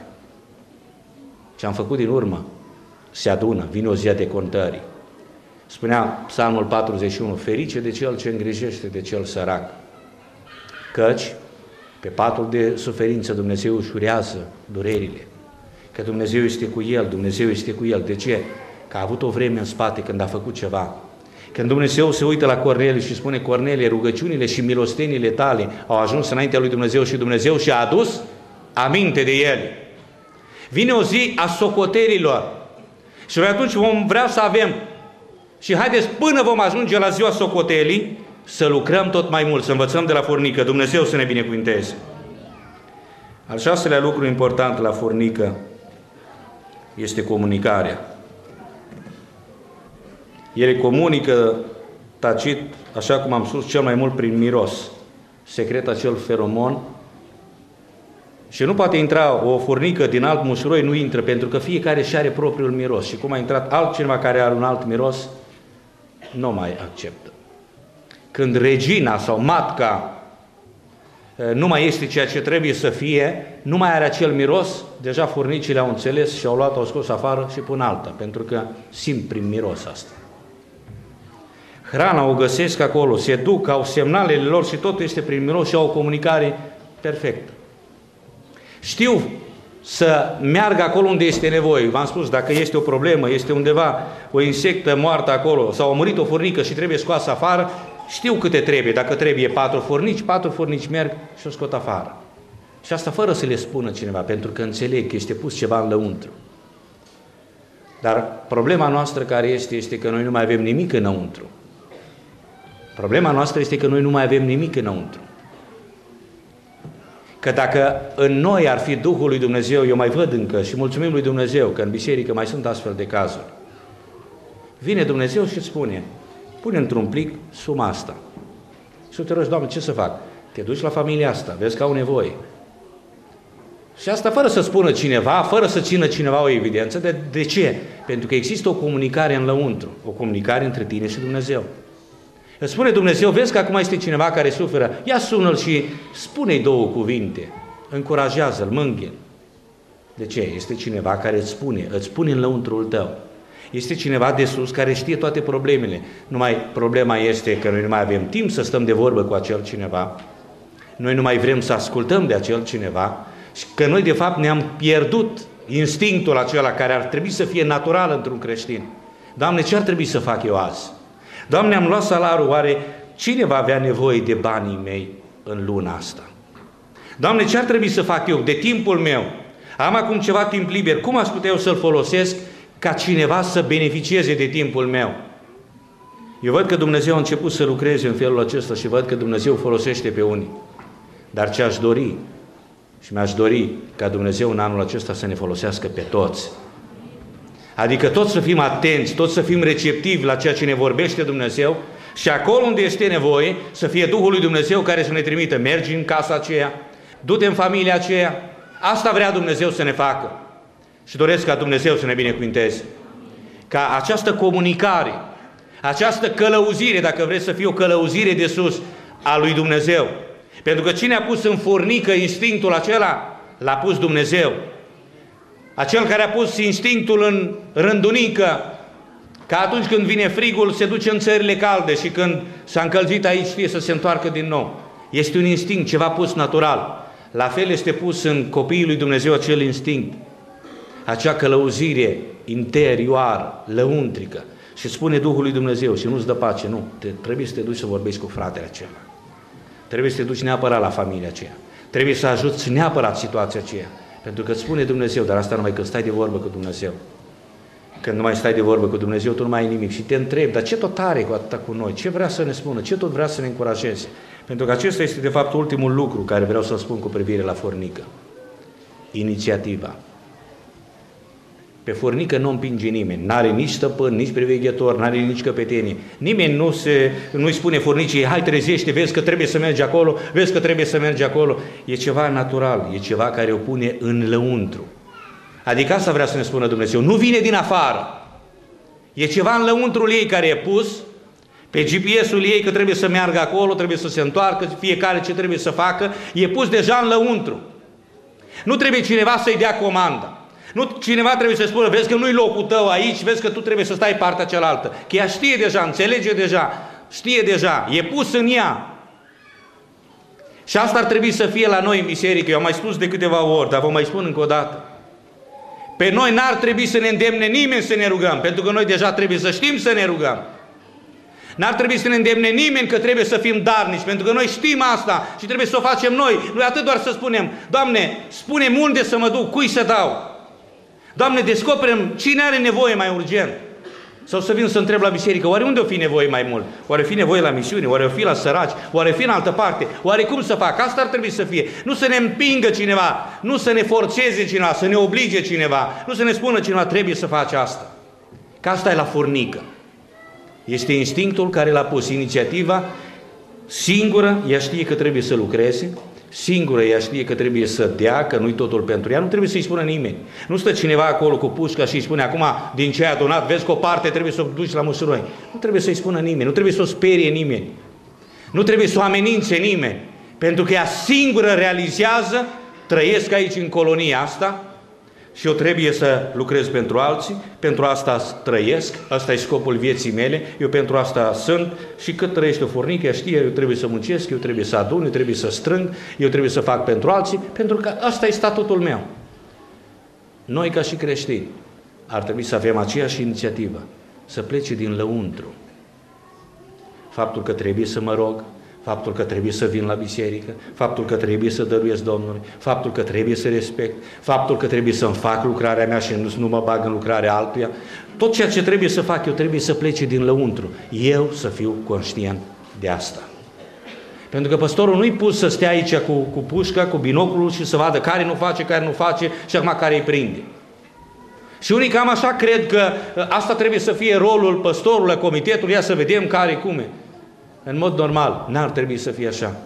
ce am făcut din urmă se adună, vine o zi a decontării. Spunea Psalmul patruzeci și unu, ferice de cel ce îngrijește de cel sărac, căci pe patul de suferință Dumnezeu ușurează durerile, că Dumnezeu este cu el, Dumnezeu este cu el. De ce? Că a avut o vreme în spate când a făcut ceva. Când Dumnezeu se uită la Corneliu și spune, Cornelie, rugăciunile și milostenile tale au ajuns înaintea lui Dumnezeu și Dumnezeu și-a adus aminte de ele. Vine o zi a socotelilor și noi atunci vom vrea să avem. Și haideți, până vom ajunge la ziua socotelii, să lucrăm tot mai mult, să învățăm de la furnică. Dumnezeu să ne binecuvinteze. Al șaselea lucru important la furnică este comunicarea. Ele comunică tacit, așa cum am spus, cel mai mult prin miros. Secret acel feromon. Și nu poate intra o furnică din alt mușuroi, nu intră, pentru că fiecare și are propriul miros. Și cum a intrat altcineva care are un alt miros, nu mai acceptă. Când regina sau matca nu mai este ceea ce trebuie să fie, nu mai are acel miros, deja furnicile au înțeles și au luat, au scos afară și pun alta, pentru că simt prin miros asta. Hrana o găsesc acolo, se duc, au semnalele lor și totul este prin miros și au o comunicare perfectă. Știu să meargă acolo unde este nevoie. V-am spus, dacă este o problemă, este undeva o insectă moartă acolo sau a murit o furnică și trebuie scoasă afară, știu câte trebuie. Dacă trebuie patru furnici, patru furnici merg și o scot afară. Și asta fără să le spună cineva, pentru că înțeleg că este pus ceva în lăuntru. Dar problema noastră care este, este că noi nu mai avem nimic înăuntru. Problema noastră este că noi nu mai avem nimic înăuntru. Că dacă în noi ar fi Duhul lui Dumnezeu, eu mai văd încă și mulțumim lui Dumnezeu că în biserică mai sunt astfel de cazuri. Vine Dumnezeu și îți spune, pune într-un plic suma asta. Și te rogi, Doamne, ce să fac? Te duci la familia asta, vezi că au nevoie. Și asta fără să spună cineva, fără să țină cineva o evidență. De, de ce? Pentru că există o comunicare în lăuntru, o comunicare între tine și Dumnezeu. Îți spune Dumnezeu, vezi că acum este cineva care suferă, ia sună-l și spune-i două cuvinte, încurajează-l, mânghe-l. De ce? Este cineva care îți spune, îți spune în lăuntrul tău. Este cineva de sus care știe toate problemele. Numai problema este că noi nu mai avem timp să stăm de vorbă cu acel cineva, noi nu mai vrem să ascultăm de acel cineva și că noi de fapt ne-am pierdut instinctul acela care ar trebui să fie natural într-un creștin. Doamne, ce ar trebui să fac eu azi? Doamne, am luat salariul, oare cine va avea nevoie de banii mei în luna asta? Doamne, ce ar trebui să fac eu de timpul meu? Am acum ceva timp liber, cum aș putea eu să-l folosesc ca cineva să beneficieze de timpul meu? Eu văd că Dumnezeu a început să lucreze în felul acesta și văd că Dumnezeu folosește pe unii. Dar ce aș dori? Și mi-aș dori ca Dumnezeu în anul acesta să ne folosească pe toți. Adică toți să fim atenți, toți să fim receptivi la ceea ce ne vorbește Dumnezeu și acolo unde este nevoie să fie Duhul lui Dumnezeu care să ne trimită. Mergi în casa aceea, du-te în familia aceea. Asta vrea Dumnezeu să ne facă. Și doresc ca Dumnezeu să ne binecuvinteze. Ca această comunicare, această călăuzire, dacă vreți să fie o călăuzire de sus a lui Dumnezeu. Pentru că cine a pus în furnică instinctul acela? L-a pus Dumnezeu. Acel care a pus instinctul în rândunică, că atunci când vine frigul se duce în țările calde și când s-a încălzit aici știe să se întoarcă din nou. Este un instinct, ceva pus natural. La fel este pus în copiii lui Dumnezeu acel instinct, acea călăuzire interioară, lăuntrică. Și spune Duhul lui Dumnezeu și nu-ți dă pace, nu. Te, trebuie să te duci să vorbești cu fratele acela. Trebuie să te duci neapărat la familia aceea. Trebuie să ajuți neapărat situația aceea. Pentru că îți spune Dumnezeu, dar asta numai când stai de vorbă cu Dumnezeu. Când nu mai stai de vorbă cu Dumnezeu, tu nu mai ai nimic. Și te întrebi, dar ce tot are cu atâta cu noi? Ce vrea să ne spună? Ce tot vrea să ne încurajeze? Pentru că acesta este de fapt ultimul lucru care vreau să spun cu privire la fornică. Inițiativa. Pe fornică nu împinge nimeni. N-are nici stăpân, nici priveghetor, n-are nici căpetenie. Nimeni nu se, nu-i spune fornicii, hai trezește, vezi că trebuie să mergi acolo, vezi că trebuie să mergi acolo. E ceva natural, e ceva care o pune în lăuntru. Adică asta vrea să ne spună Dumnezeu. Nu vine din afară. E ceva în lăuntrul ei care e pus, pe G P S-ul ei că trebuie să meargă acolo, trebuie să se întoarcă, fiecare ce trebuie să facă, e pus deja în lăuntru. Nu trebuie cineva să-i dea comanda. Nu cineva trebuie să spună, vezi că nu-i locul tău aici, vezi că tu trebuie să stai partea cealaltă. Că ea știe deja, înțelege deja, știe deja, e pus în ea. Și asta ar trebui să fie la noi în biserică. Eu am mai spus de câteva ori, dar vă mai spun încă o dată. Pe noi n-ar trebui să ne îndemne nimeni să ne rugăm, pentru că noi deja trebuie să știm să ne rugăm. N-ar trebui să ne îndemne nimeni că trebuie să fim darnici, pentru că noi știm asta și trebuie să o facem noi. Nu e atât doar să spunem, Doamne, spune-mi unde să mă duc, cui să dau. Doamne, descoperăm cine are nevoie mai urgent. Sau să vin să întreb la biserică, oare unde o fi nevoie mai mult? Oare fi nevoie la misiune? Oare o fi la săraci? Oare fi în altă parte? Oare cum să fac? Asta ar trebui să fie. Nu să ne împingă cineva, nu să ne forțeze cineva, să ne oblige cineva, nu să ne spună cineva, trebuie să faci asta. Că asta e la furnică. Este instinctul care l-a pus, inițiativa, singură, ea știe că trebuie să lucreze, singură ea știe că trebuie să dea, că nu-i totul pentru ea, nu trebuie să-i spună nimeni. Nu stă cineva acolo cu pușca și îi spune, acum din ce ai adunat, vezi că o parte trebuie să o duci la măsuroi. Nu trebuie să-i spună nimeni, nu trebuie să o sperie nimeni, nu trebuie să o amenințe nimeni, pentru că ea singură realizează, trăiesc aici în colonia asta, și eu trebuie să lucrez pentru alții, pentru asta trăiesc, asta e scopul vieții mele, eu pentru asta sunt și cât trăiește o fornică, ea știe, eu trebuie să muncesc, eu trebuie să adun, eu trebuie să strâng, eu trebuie să fac pentru alții, pentru că asta e statutul meu. Noi ca și creștini ar trebui să avem aceeași inițiativă, să plece din lăuntru. Faptul că trebuie să mă rog, faptul că trebuie să vin la biserică, faptul că trebuie să dăruiesc Domnului, faptul că trebuie să respect, faptul că trebuie să-mi fac lucrarea mea și nu mă bag în lucrarea altuia. Tot ceea ce trebuie să fac eu trebuie să plece din lăuntru. Eu să fiu conștient de asta. Pentru că păstorul nu-i pus să stea aici cu, cu pușca, cu binoclul și să vadă care nu face, care nu face și acum care îi prinde. Și unii cam așa cred că asta trebuie să fie rolul păstorului, a comitetului, ia să vedem care cum e. În mod normal, n-ar trebui să fie așa.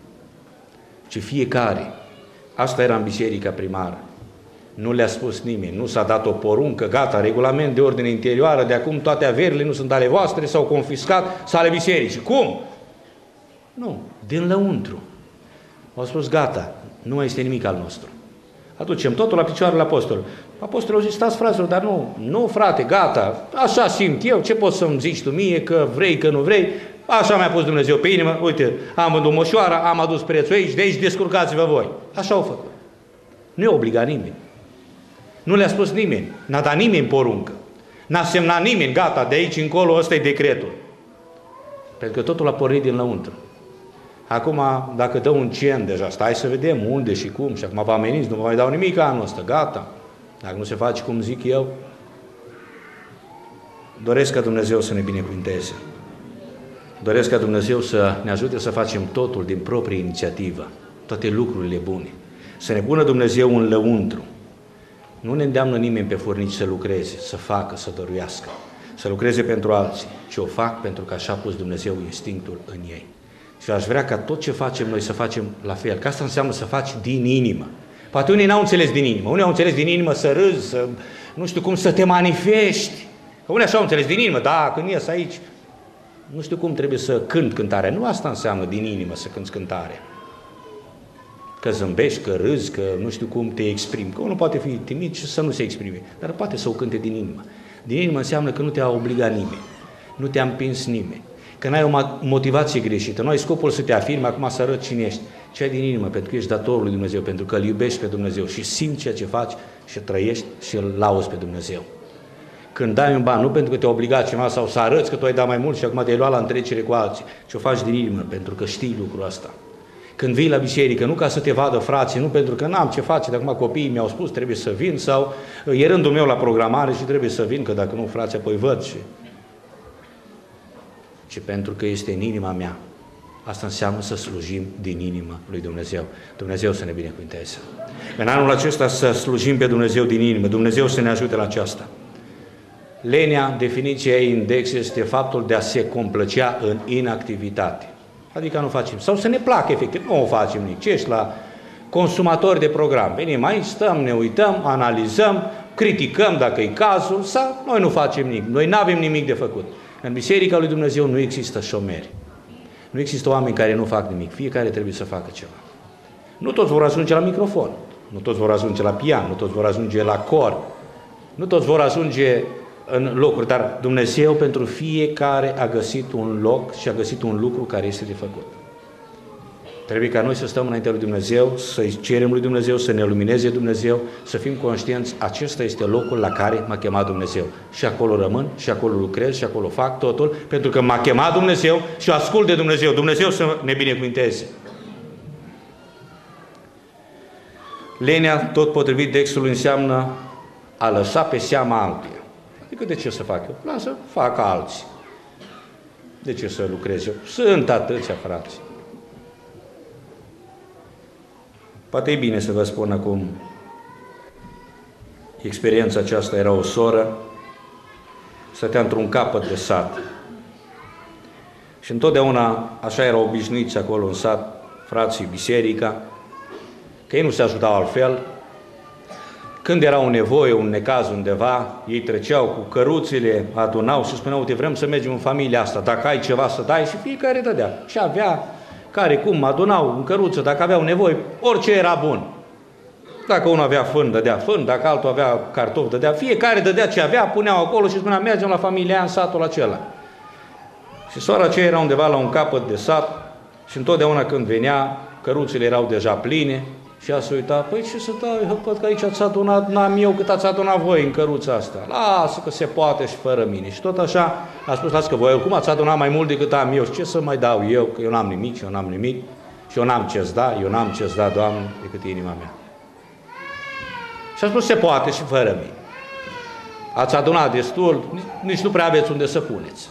Ci fiecare. Asta era în biserica primară. Nu le-a spus nimeni, nu s-a dat o poruncă, gata, regulament de ordine interioară, de acum toate averile nu sunt ale voastre, s-au confiscat, sunt ale bisericii. Cum? Nu, din lăuntru. Au spus, gata, nu mai este nimic al nostru. Aducem totul la picioarele apostolului. Apostolul au zis, stați fraților, dar nu, nu frate, gata, așa simt eu, ce poți să-mi zici tu mie, că vrei, că nu vrei, așa mi-a pus Dumnezeu pe inimă, uite, am vândut moșoara, am adus prețul aici, de aici descurcați-vă voi. Așa au făcut. Nu i-a obligat nimeni. Nu le-a spus nimeni, n-a dat nimeni poruncă. N-a semnat nimeni, gata, de aici încolo, ăsta e decretul. Pentru că totul a pornit din lăuntru. Acum, dacă dă un cent deja, stai să vedem unde și cum, și acum vă ameniți, nu vă mai dau nimic anul ăsta, gata. Dacă nu se face cum zic eu, doresc ca Dumnezeu să ne binecuvinteze. Doresc ca Dumnezeu să ne ajute să facem totul din proprie inițiativă, toate lucrurile bune. Să ne pună Dumnezeu în lăuntru. Nu ne îndeamnă nimeni pe furnici să lucreze, să facă, să dăruiască, să lucreze pentru alții, ci o fac pentru că așa a pus Dumnezeu instinctul în ei. Și aș vrea ca tot ce facem noi să facem la fel, că asta înseamnă să faci din inimă. Poate unii n-au înțeles din inimă, unii au înțeles din inimă să râzi, să, nu știu cum, să te manifesti. Că unii așa au înțeles din inimă, da, când ies aici, nu știu cum trebuie să cânt cântarea. Nu asta înseamnă din inimă să cânți cântarea. Că zâmbești, că râzi, că nu știu cum te exprimi. Că unul poate fi timid și să nu se exprime, dar poate să o cânte din inimă. Din inimă înseamnă că nu te-a obligat nimeni, nu te-a împins nimeni, că n-ai o motivație greșită, nu ai scopul să te afirmi, acum să arăți cine ești, ci ai din inimă, pentru că ești datorul lui Dumnezeu, pentru că îl iubești pe Dumnezeu și simți ceea ce faci și trăiești și îl lauzi pe Dumnezeu. Când dai un ban, nu pentru că te-a obligat cineva sau să arăți că tu ai dat mai mult și acum te-ai luat la întrecere cu alții, ci o faci din inimă, pentru că știi lucrul ăsta. Când vii la biserică, nu ca să te vadă frații, nu pentru că n-am ce face, de acum copiii mi-au spus trebuie să vin sau e rândul meu la programare și trebuie să vin, că dacă nu frații apoi văd și... ci pentru că este în inima mea. Asta înseamnă să slujim din inima lui Dumnezeu. Dumnezeu să ne binecuvânteze. În anul acesta să slujim pe Dumnezeu din inimă. Dumnezeu să ne ajute la aceasta. Lenia, definiția ei index, este faptul de a se complăcea în inactivitate. Adică nu facem. Sau să ne placă efectiv. Nu o facem nici. Ce ești la consumatori de program? Venim aici, stăm, ne uităm, analizăm, criticăm dacă e cazul sau noi nu facem nimic. Noi nu avem nimic de făcut. În Biserica lui Dumnezeu nu există șomeri. Nu există oameni care nu fac nimic. Fiecare trebuie să facă ceva. Nu toți vor ajunge la microfon. Nu toți vor ajunge la pian. Nu toți vor ajunge la cor. Nu toți vor ajunge în locuri. Dar Dumnezeu pentru fiecare a găsit un loc și a găsit un lucru care este de făcut. Trebuie ca noi să stăm înaintea lui Dumnezeu, să-i cerem lui Dumnezeu, să ne lumineze Dumnezeu, să fim conștienți, acesta este locul la care m-a chemat Dumnezeu. Și acolo rămân, și acolo lucrez, și acolo fac totul, pentru că m-a chemat Dumnezeu și ascult de Dumnezeu. Dumnezeu să ne binecuvinteze. Lenia, tot potrivit textului, înseamnă a lăsa pe seama altuia. Adică de ce să fac eu? Lasă, fac alții. De ce să lucrez eu? Sunt atâția frați. Poate e bine să vă spun acum, experiența aceasta era o soră, stătea într-un capăt de sat. Și întotdeauna așa erau obișnuiți acolo în sat, frații, biserica, că ei nu se ajutau altfel. Când era o nevoie, un necaz undeva, ei treceau cu căruțele, adunau și spuneau, uite, vrem să mergem în familia asta, dacă ai ceva să dai, și fiecare dădea. Și avea, care cum, adunau în căruță, dacă aveau nevoie, orice era bun. Dacă unul avea fân, dădea fân, dacă altul avea cartofi, dădea, fiecare dădea ce avea, puneau acolo și spunea, mergem la familia în satul acela. Și sora aceea era undeva la un capăt de sat și întotdeauna când venea, căruțele erau deja pline și ea se uita, păi ce să dau, văd că aici ați adunat, n-am eu cât ați adunat voi în căruța asta. Lasă că se poate și fără mine. Și tot așa a spus, lasă că voi, cum ați adunat mai mult decât am eu și ce să mai dau eu, că eu n-am nimic și eu n-am nimic și eu n-am ce-ți da, eu n-am ce-ți da, Doamne, decât inima mea. Și a spus, se poate și fără mine. Ați adunat destul, nici nu prea aveți unde să puneți.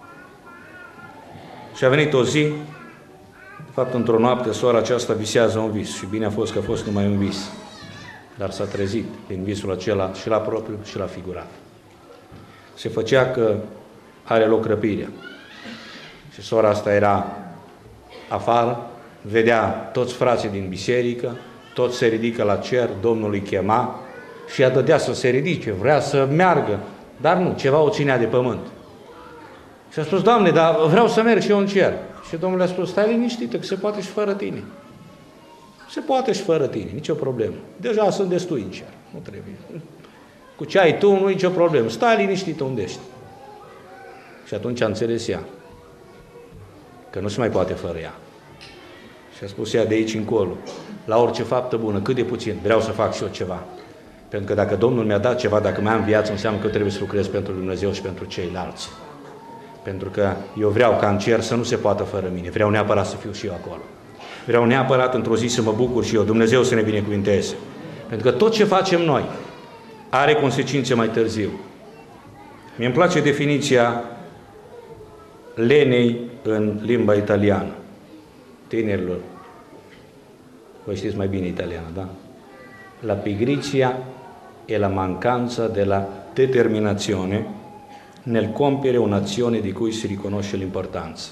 Și a venit o zi, de fapt într-o noapte, sora aceasta visează un vis și bine a fost că a fost numai un vis, dar s-a trezit din visul acela și la propriu și la figurat. Se făcea că are loc răpirea și sora asta era afară, vedea toți frații din biserică, toți se ridică la cer, Domnul îi chema și ea dădea să se ridice, vrea să meargă, dar nu, ceva o ținea de pământ. Și a spus, Doamne, dar vreau să merg și eu în cer. Și Domnul a spus, stai liniștită, că se poate și fără tine. Se poate și fără tine, nicio problemă. Deja sunt destui în cer, nu trebuie. Cu ce ai tu, nu e nicio problemă. Stai liniștită unde ești. Și atunci a înțeles ea că nu se mai poate fără ea. Și a spus ea de aici încolo, la orice faptă bună, cât de puțin, vreau să fac și eu ceva. Pentru că dacă Domnul mi-a dat ceva, dacă mai am viață, înseamnă că trebuie să lucrez pentru Dumnezeu și pentru ceilalți. Pentru că eu vreau ca în cer să nu se poată fără mine. Vreau neapărat să fiu și eu acolo. Vreau neapărat într-o zi să mă bucur și eu. Dumnezeu să ne binecuvinteze. Pentru că tot ce facem noi are consecințe mai târziu. Mie îmi place definiția lenei în limba italiană. Tinerilor, voi știți mai bine italiană, da? La pigrizia è la mancanza della determinazione nel compiere un'azione di cui si riconosce l'importanza.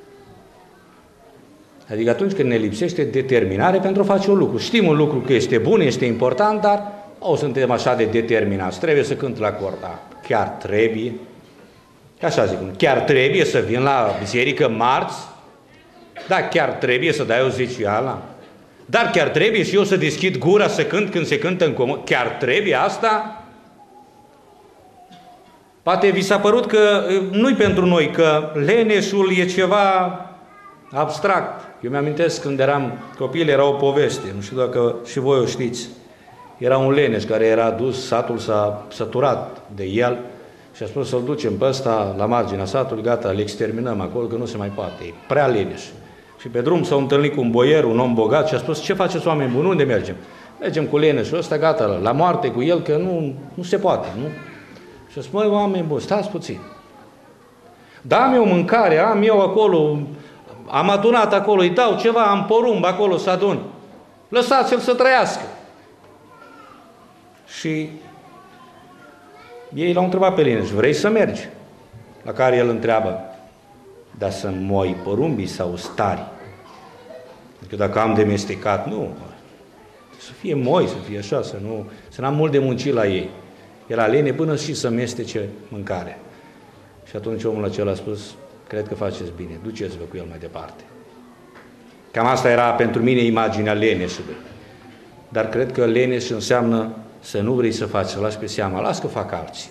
Adică atunci când ne lipsește determinare pentru a face un lucru. Știm un lucru că este bun, este important, dar o suntem așa de determinați. Trebuie să cânt la cor, da, chiar trebuie. Așa zic, chiar trebuie să vin la biserică marți? Da, chiar trebuie să dai o zecială? Dar chiar trebuie și eu să deschid gura să cânt când se cântă în comun? Chiar trebuie asta? Poate vi s-a părut că nu-i pentru noi, că leneșul e ceva abstract. Eu mi-amintesc când eram copil, era o poveste, nu știu dacă și voi o știți. Era un leneș care era dus, satul s-a săturat de el și a spus să-l ducem pe ăsta la marginea satului, gata, îl exterminăm acolo, că nu se mai poate, e prea leneș. Și pe drum s-au întâlnit cu un boier, un om bogat și a spus, ce faceți oameni buni, unde mergem? Mergem cu leneșul ăsta, gata, la moarte cu el, că nu, nu se poate, nu? Și a spus, măi, oameni buni, stați puțin. Da, am eu mâncare, am eu acolo, am adunat acolo, îi dau ceva, am porumb acolo să adun. Lăsați-l să trăiască. Și ei l-au întrebat pe leneș, vrei să mergi? La care el întreabă, dar să moi porumbii sau stari? Adică dacă am de mestecat, nu. Să fie moi, să fie așa, să nu să n-am mult de muncit la ei. Era lene până și să mestece mâncare. Și atunci omul acela a spus, cred că faceți bine, duceți-vă cu el mai departe. Cam asta era pentru mine imaginea leneșului. Dar cred că leneș înseamnă să nu vrei să faci, să lași pe seama, las că fac alții.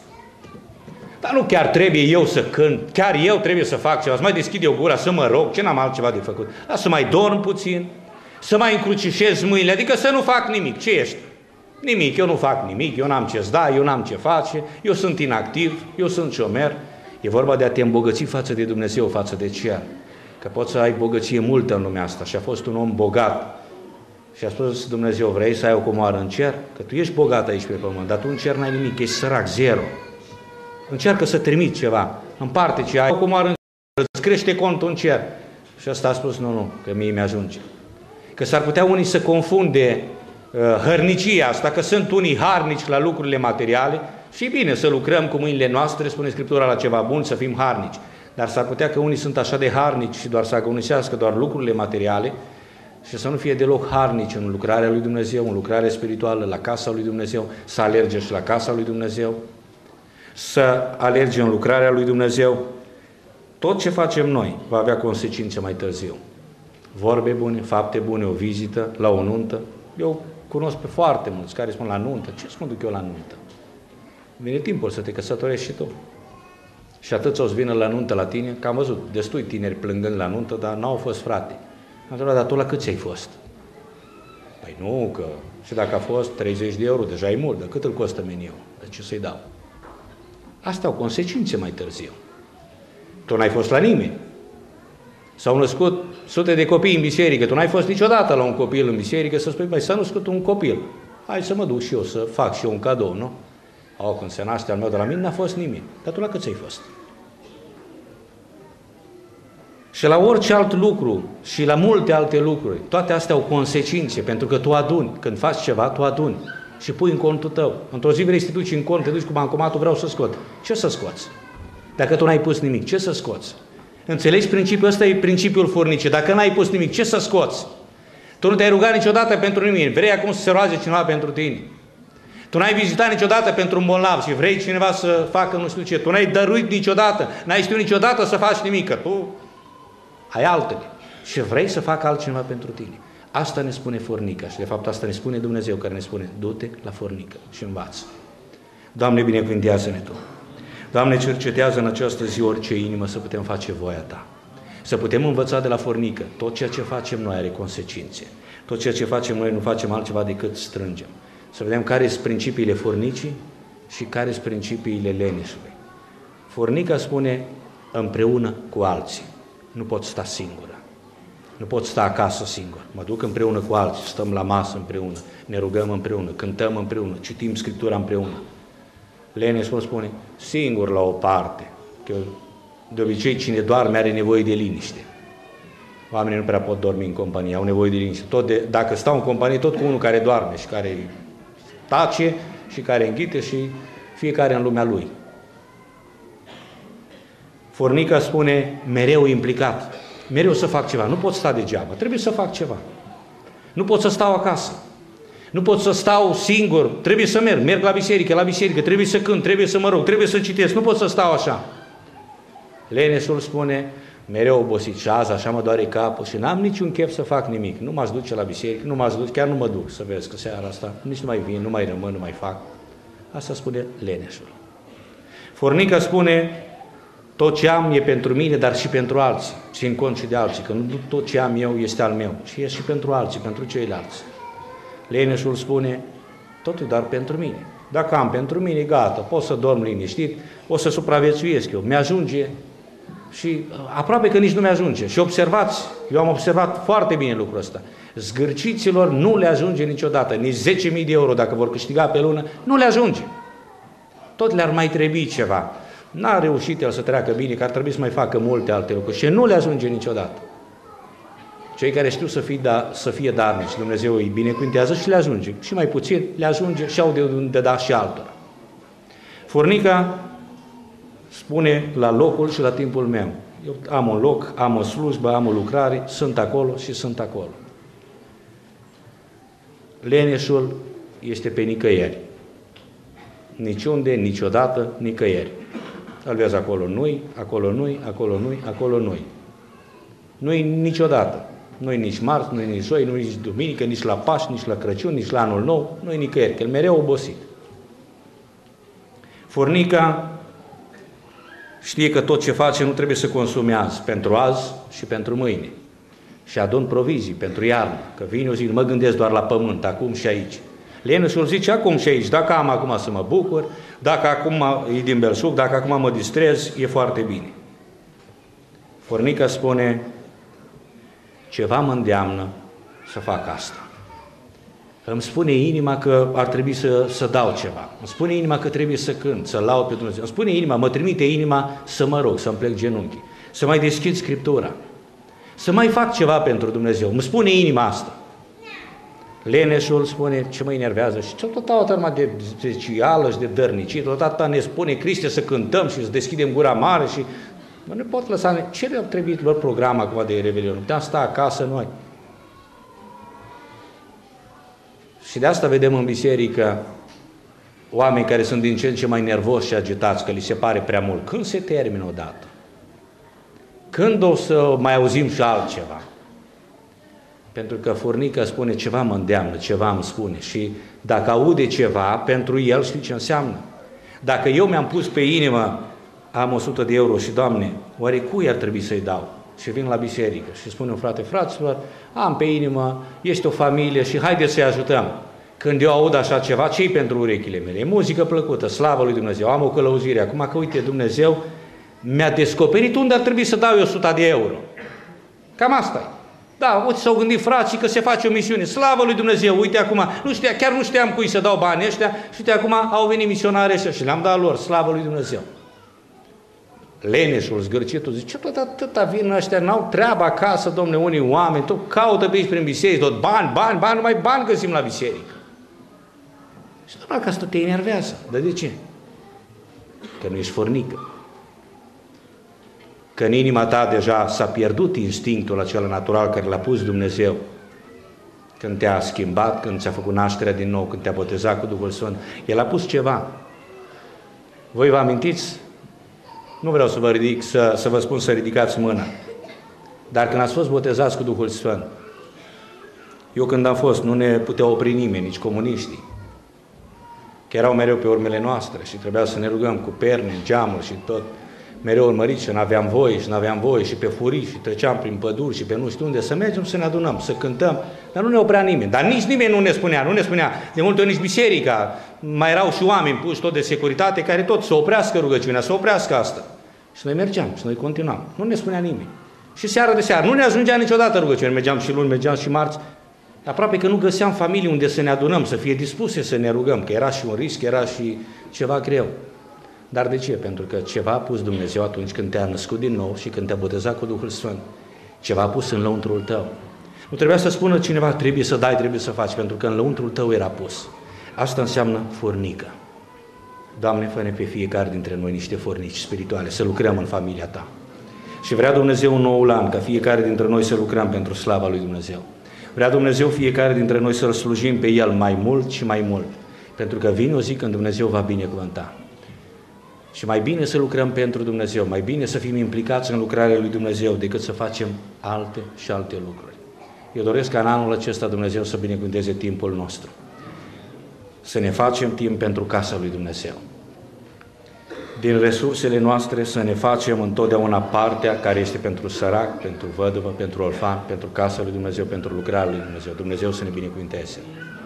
Dar nu chiar trebuie eu să cânt, chiar eu trebuie să fac ceva, să mai deschid eu gura, să mă rog, ce n-am altceva de făcut. Dar să mai dorm puțin, să mai încrucișez mâinile, adică să nu fac nimic. Ce ești? Nimic, eu nu fac nimic, eu n-am ce-ți da, eu n-am ce face, eu sunt inactiv, eu sunt șomer. E vorba de a te îmbogăți față de Dumnezeu, față de cer. Că poți să ai bogăție multă în lumea asta. Și a fost un om bogat. Și a spus Dumnezeu, vrei să ai o comoară în cer? Că tu ești bogat aici pe pământ, dar tu în cer n-ai nimic, ești sărac, zero. Încearcă să trimiți ceva, împarte ce ai, o comoară în cer, îți crește contul în cer. Și ăsta a spus, nu, nu, că mie mi-ajunge. Că s-ar putea unii să confunde uh, hărnicia asta, că sunt unii harnici la lucrurile materiale, și bine să lucrăm cu mâinile noastre, spune Scriptura, la ceva bun, să fim harnici. Dar s-ar putea că unii sunt așa de harnici și doar să agonisească doar lucrurile materiale și să nu fie deloc harnici în lucrarea lui Dumnezeu, în lucrarea spirituală, la casa lui Dumnezeu, să alerge și la casa lui Dumnezeu, să alerge în lucrarea lui Dumnezeu. Tot ce facem noi va avea consecințe mai târziu. Vorbe bune, fapte bune, o vizită, la o nuntă. Eu cunosc pe foarte mulți care spun la nuntă. Ce să mă duc eu la nuntă? Vine timpul să te căsătorești și tu. Și atât o să vină la nuntă la tine, că am văzut destui tineri plângând la nuntă, dar n-au fost frate. Am întrebat, dar tu la câți ai fost? Păi nu, că și dacă a fost treizeci de euro, deja e mult, dar cât îl costă meniu? De ce să-i dau? Asta au consecințe mai târziu. Tu n-ai fost la nimeni. S-au născut sute de copii în biserică, tu n-ai fost niciodată la un copil în biserică să spui, băi, s-a născut un copil, hai să mă duc și eu să fac și eu un cadou, nu? Au, când se naște al meu de la mine, n-a fost nimeni. Dar tu la câți ai fost? Și la orice alt lucru și la multe alte lucruri, toate astea au consecințe, pentru că tu aduni. Când faci ceva, tu aduni și pui în contul tău. Într-o zi vrei să te duci în cont, te duci cu bancomatul, vreau să scot. Ce să scoți? Dacă tu n-ai pus nimic, ce să scoți? Înțelegi principiul ăsta? E principiul furnicii. Dacă n-ai pus nimic, ce să scoți? Tu nu te-ai rugat niciodată pentru nimic. Vrei acum să se roage cineva pentru tine. Tu n-ai vizitat niciodată pentru un bolnav și vrei cineva să facă nu știu ce. Tu n-ai dăruit niciodată, n-ai știut niciodată să faci nimic, că tu ai altele și vrei să facă altcineva pentru tine. Asta ne spune fornica și de fapt asta ne spune Dumnezeu, care ne spune, du-te la fornică și învață. Doamne, binecuvintează-ne Tu. Doamne, cercetează în această zi orice inimă să putem face voia Ta. Să putem învăța de la fornică. Tot ceea ce facem noi are consecințe. Tot ceea ce facem noi nu facem altceva decât strângem. Să vedem care sunt principiile fornicii și care sunt principiile leneșului. Fornica spune împreună cu alții. Nu pot sta singură. Nu pot sta acasă singur. Mă duc împreună cu alții, stăm la masă împreună, ne rugăm împreună, cântăm împreună, citim Scriptura împreună. Leneșul spune singur la o parte. Că de obicei cine doarme are nevoie de liniște. Oamenii nu prea pot dormi în companie, au nevoie de liniște. Tot de, dacă stau în companie, tot cu unul care doarme și care tace și care înghite și fiecare în lumea lui. Fornica spune, mereu implicat, mereu să fac ceva, nu pot sta degeaba, trebuie să fac ceva. Nu pot să stau acasă, nu pot să stau singur, trebuie să merg, merg la biserică, la biserică, trebuie să cânt, trebuie să mă rog, trebuie să citesc, nu pot să stau așa. Leneșul spune, mereu obosit și azi așa mă doare capul și n-am niciun chef să fac nimic, nu m-aș duce la biserică, nu m-aș duce, chiar nu mă duc să vezi că seara asta nici nu mai vin, nu mai rămân, nu mai fac. Asta spune Leneșul. Fornica spune, tot ce am e pentru mine, dar și pentru alții, țin cont și de alții, că nu tot ce am eu este al meu, și e și pentru alții, pentru ceilalți. Leneșul spune, totul doar pentru mine. Dacă am pentru mine, gata, pot să dorm liniștit, o să supraviețuiesc eu, mi-ajunge și aproape că nici nu mi-ajunge. Și observați, eu am observat foarte bine lucrul ăsta, zgârciților nu le ajunge niciodată, nici zece mii de euro dacă vor câștiga pe lună, nu le ajunge. Tot le-ar mai trebui ceva. N-a reușit el să treacă bine, că ar trebui să mai facă multe alte lucruri și nu le ajunge niciodată. Cei care știu să fie, da, să fie darnici, Dumnezeu îi binecuvintează și le ajunge. Și mai puțin le ajunge și au de unde da și altora. Fornica spune la locul și la timpul meu. Eu am un loc, am o slujbă, am o lucrare, sunt acolo și sunt acolo. Leneșul este pe nicăieri. Niciunde, niciodată, nicăieri. Îl vezi acolo nu-i, acolo nu-i, acolo nu-i, acolo nu-i. Nu-i niciodată. Nu-i nici marți, nu-i nici joi, nu-i nici duminică, nici la Paști, nici la Crăciun, nici la Anul Nou, nu-i nicăieri, că el mereu obosit. Fornica știe că tot ce face nu trebuie să consume azi, pentru azi și pentru mâine. Și adun provizii pentru iarnă, că vine o zi, mă gândesc doar la pământ, acum și aici. Leneșul zice, acum și aici, dacă am acum să mă bucur, dacă acum e din belșug, dacă acum mă distrez, e foarte bine. Fornica spune, ceva mă îndeamnă să fac asta. Îmi spune inima că ar trebui să, să dau ceva. Îmi spune inima că trebuie să cânt, să laud pe Dumnezeu. Îmi spune inima, mă trimite inima să mă rog, să-mi plec genunchii, să mai deschid Scriptura, să mai fac ceva pentru Dumnezeu. Îmi spune inima asta. Leneșul spune, ce mă enervează și tot atâta de zecială și de dărnicii, tot atâta ne spune Criste să cântăm și să deschidem gura mare și nu ne pot lăsa, ce le-a trebuit lor program acum de Revelion? Puteam sta acasă noi. Și de asta vedem în biserică oameni care sunt din ce în ce mai nervoși și agitați, că li se pare prea mult. Când se termină odată? Când o să mai auzim și altceva? Pentru că Fornica spune, ceva mă îndeamnă, ceva îmi spune. Și dacă aude ceva, pentru el știi ce înseamnă. Dacă eu mi-am pus pe inimă, am o sută de euro și, Doamne, oare cui ar trebui să-i dau? Și vin la biserică și spune un frate, fraților, am pe inimă, este o familie și haideți să-i ajutăm. Când eu aud așa ceva, ce-i pentru urechile mele? E muzică plăcută, slavă lui Dumnezeu, am o călăuzire. Acum că, uite, Dumnezeu mi-a descoperit unde ar trebui să dau eu o sută de euro. Cam asta e. Da, uite, s-au gândit frații că se face o misiune. Slavă lui Dumnezeu, uite acum, nu știa, chiar nu știam cui să dau banii ăștia și uite acum au venit misionari ăștia și le-am dat lor, slavă lui Dumnezeu. Leneșul, zgârcitul, zice, tot atâta vin ăștia, n-au treabă acasă, domne, unii oameni, tot caută pe aici prin biserică, tot bani, bani, bani, numai bani găsim la biserică. Și doar că asta te enervează. Dar de ce? Că nu ești fornică. Că în inima ta deja s-a pierdut instinctul acela natural care l-a pus Dumnezeu. Când te-a schimbat, când ți-a făcut nașterea din nou, când te-a botezat cu Duhul Sfânt, El a pus ceva. Voi vă amintiți? Nu vreau să vă ridic, să, să vă spun să ridicați mâna. Dar când ați fost botezați cu Duhul Sfânt, eu când am fost, nu ne putea opri nimeni, nici comuniștii, că erau mereu pe urmele noastre și trebuia să ne rugăm cu perne, geamuri și tot, mereu urmăriți și n-aveam voie și n-aveam voie și pe furii și treceam prin păduri și pe nu știu unde, să mergem să ne adunăm, să cântăm, dar nu ne oprea nimeni, dar nici nimeni nu ne spunea, nu ne spunea, de multe ori nici biserica, mai erau și oameni puși tot de securitate care tot să oprească rugăciunea, să oprească asta. Și noi mergeam și noi continuam, nu ne spunea nimeni. Și seara de seară, nu ne ajungea niciodată rugăciunea, mergeam și luni, mergeam și marți, aproape că nu găseam familii unde să ne adunăm, să fie dispuse să ne rugăm, că era și un risc, era și ceva greu. Dar de ce? Pentru că ceva a pus Dumnezeu atunci când te-a născut din nou și când te-a botezat cu Duhul Sfânt. Ceva a pus în lăuntrul tău. Nu trebuia să spună cineva, trebuie să dai, trebuie să faci, pentru că în lăuntrul tău era pus. Asta înseamnă fornică. Doamne, fă-ne pe fiecare dintre noi niște fornici spirituale, să lucrăm în familia Ta. Și vrea Dumnezeu un nou an, ca fiecare dintre noi să lucrăm pentru slava lui Dumnezeu. Vrea Dumnezeu fiecare dintre noi să-L slujim pe El mai mult și mai mult, pentru că vine o zi când Dumnezeu va binecuvânta. Și mai bine să lucrăm pentru Dumnezeu, mai bine să fim implicați în lucrarea lui Dumnezeu decât să facem alte și alte lucruri. Eu doresc ca în anul acesta Dumnezeu să binecuvânteze timpul nostru, să ne facem timp pentru casa lui Dumnezeu. Din resursele noastre să ne facem întotdeauna partea care este pentru sărac, pentru văduvă, pentru orfan, pentru casa lui Dumnezeu, pentru lucrarea lui Dumnezeu. Dumnezeu să ne binecuvânteze.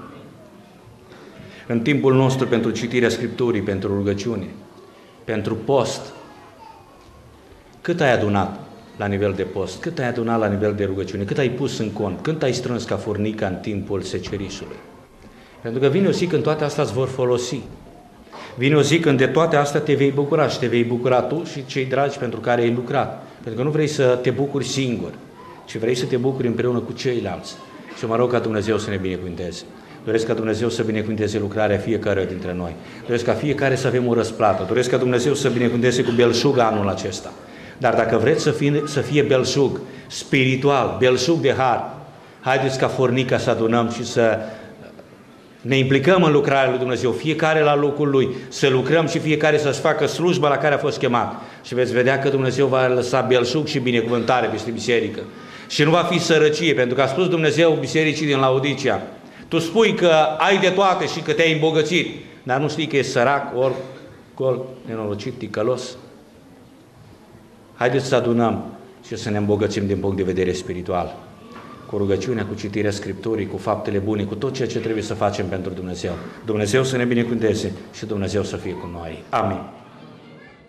În timpul nostru pentru citirea Scripturii, pentru rugăciune, pentru post, cât ai adunat la nivel de post, cât ai adunat la nivel de rugăciune, cât ai pus în cont, cât ai strâns ca furnica în timpul secerișului. Pentru că vine o zi când toate astea îți vor folosi. Vine o zi când de toate astea te vei bucura și te vei bucura tu și cei dragi pentru care ai lucrat. Pentru că nu vrei să te bucuri singur, ci vrei să te bucuri împreună cu ceilalți. Și mă rog ca Dumnezeu să ne binecuvânteze. Doresc ca Dumnezeu să binecuvânteze lucrarea fiecare dintre noi. Doresc ca fiecare să avem o răsplată. Doresc ca Dumnezeu să binecuvânteze cu belșug anul acesta. Dar dacă vreți să fie, să fie belșug spiritual, belșug de har, haideți ca fornica să adunăm și să ne implicăm în lucrarea lui Dumnezeu, fiecare la locul lui, să lucrăm și fiecare să-și facă slujba la care a fost chemat. Și veți vedea că Dumnezeu va lăsa belșug și binecuvântare peste biserică. Și nu va fi sărăcie, pentru că a spus Dumnezeu bisericii din Laodicea: tu spui că ai de toate și că te-ai îmbogățit, dar nu știi că ești sărac, ori gol, nenorocit, ticălos. Haideți să adunăm și să ne îmbogățim din punct de vedere spiritual, cu rugăciunea, cu citirea Scripturii, cu faptele bune, cu tot ceea ce trebuie să facem pentru Dumnezeu. Dumnezeu să ne binecuvânteze și Dumnezeu să fie cu noi. Amin.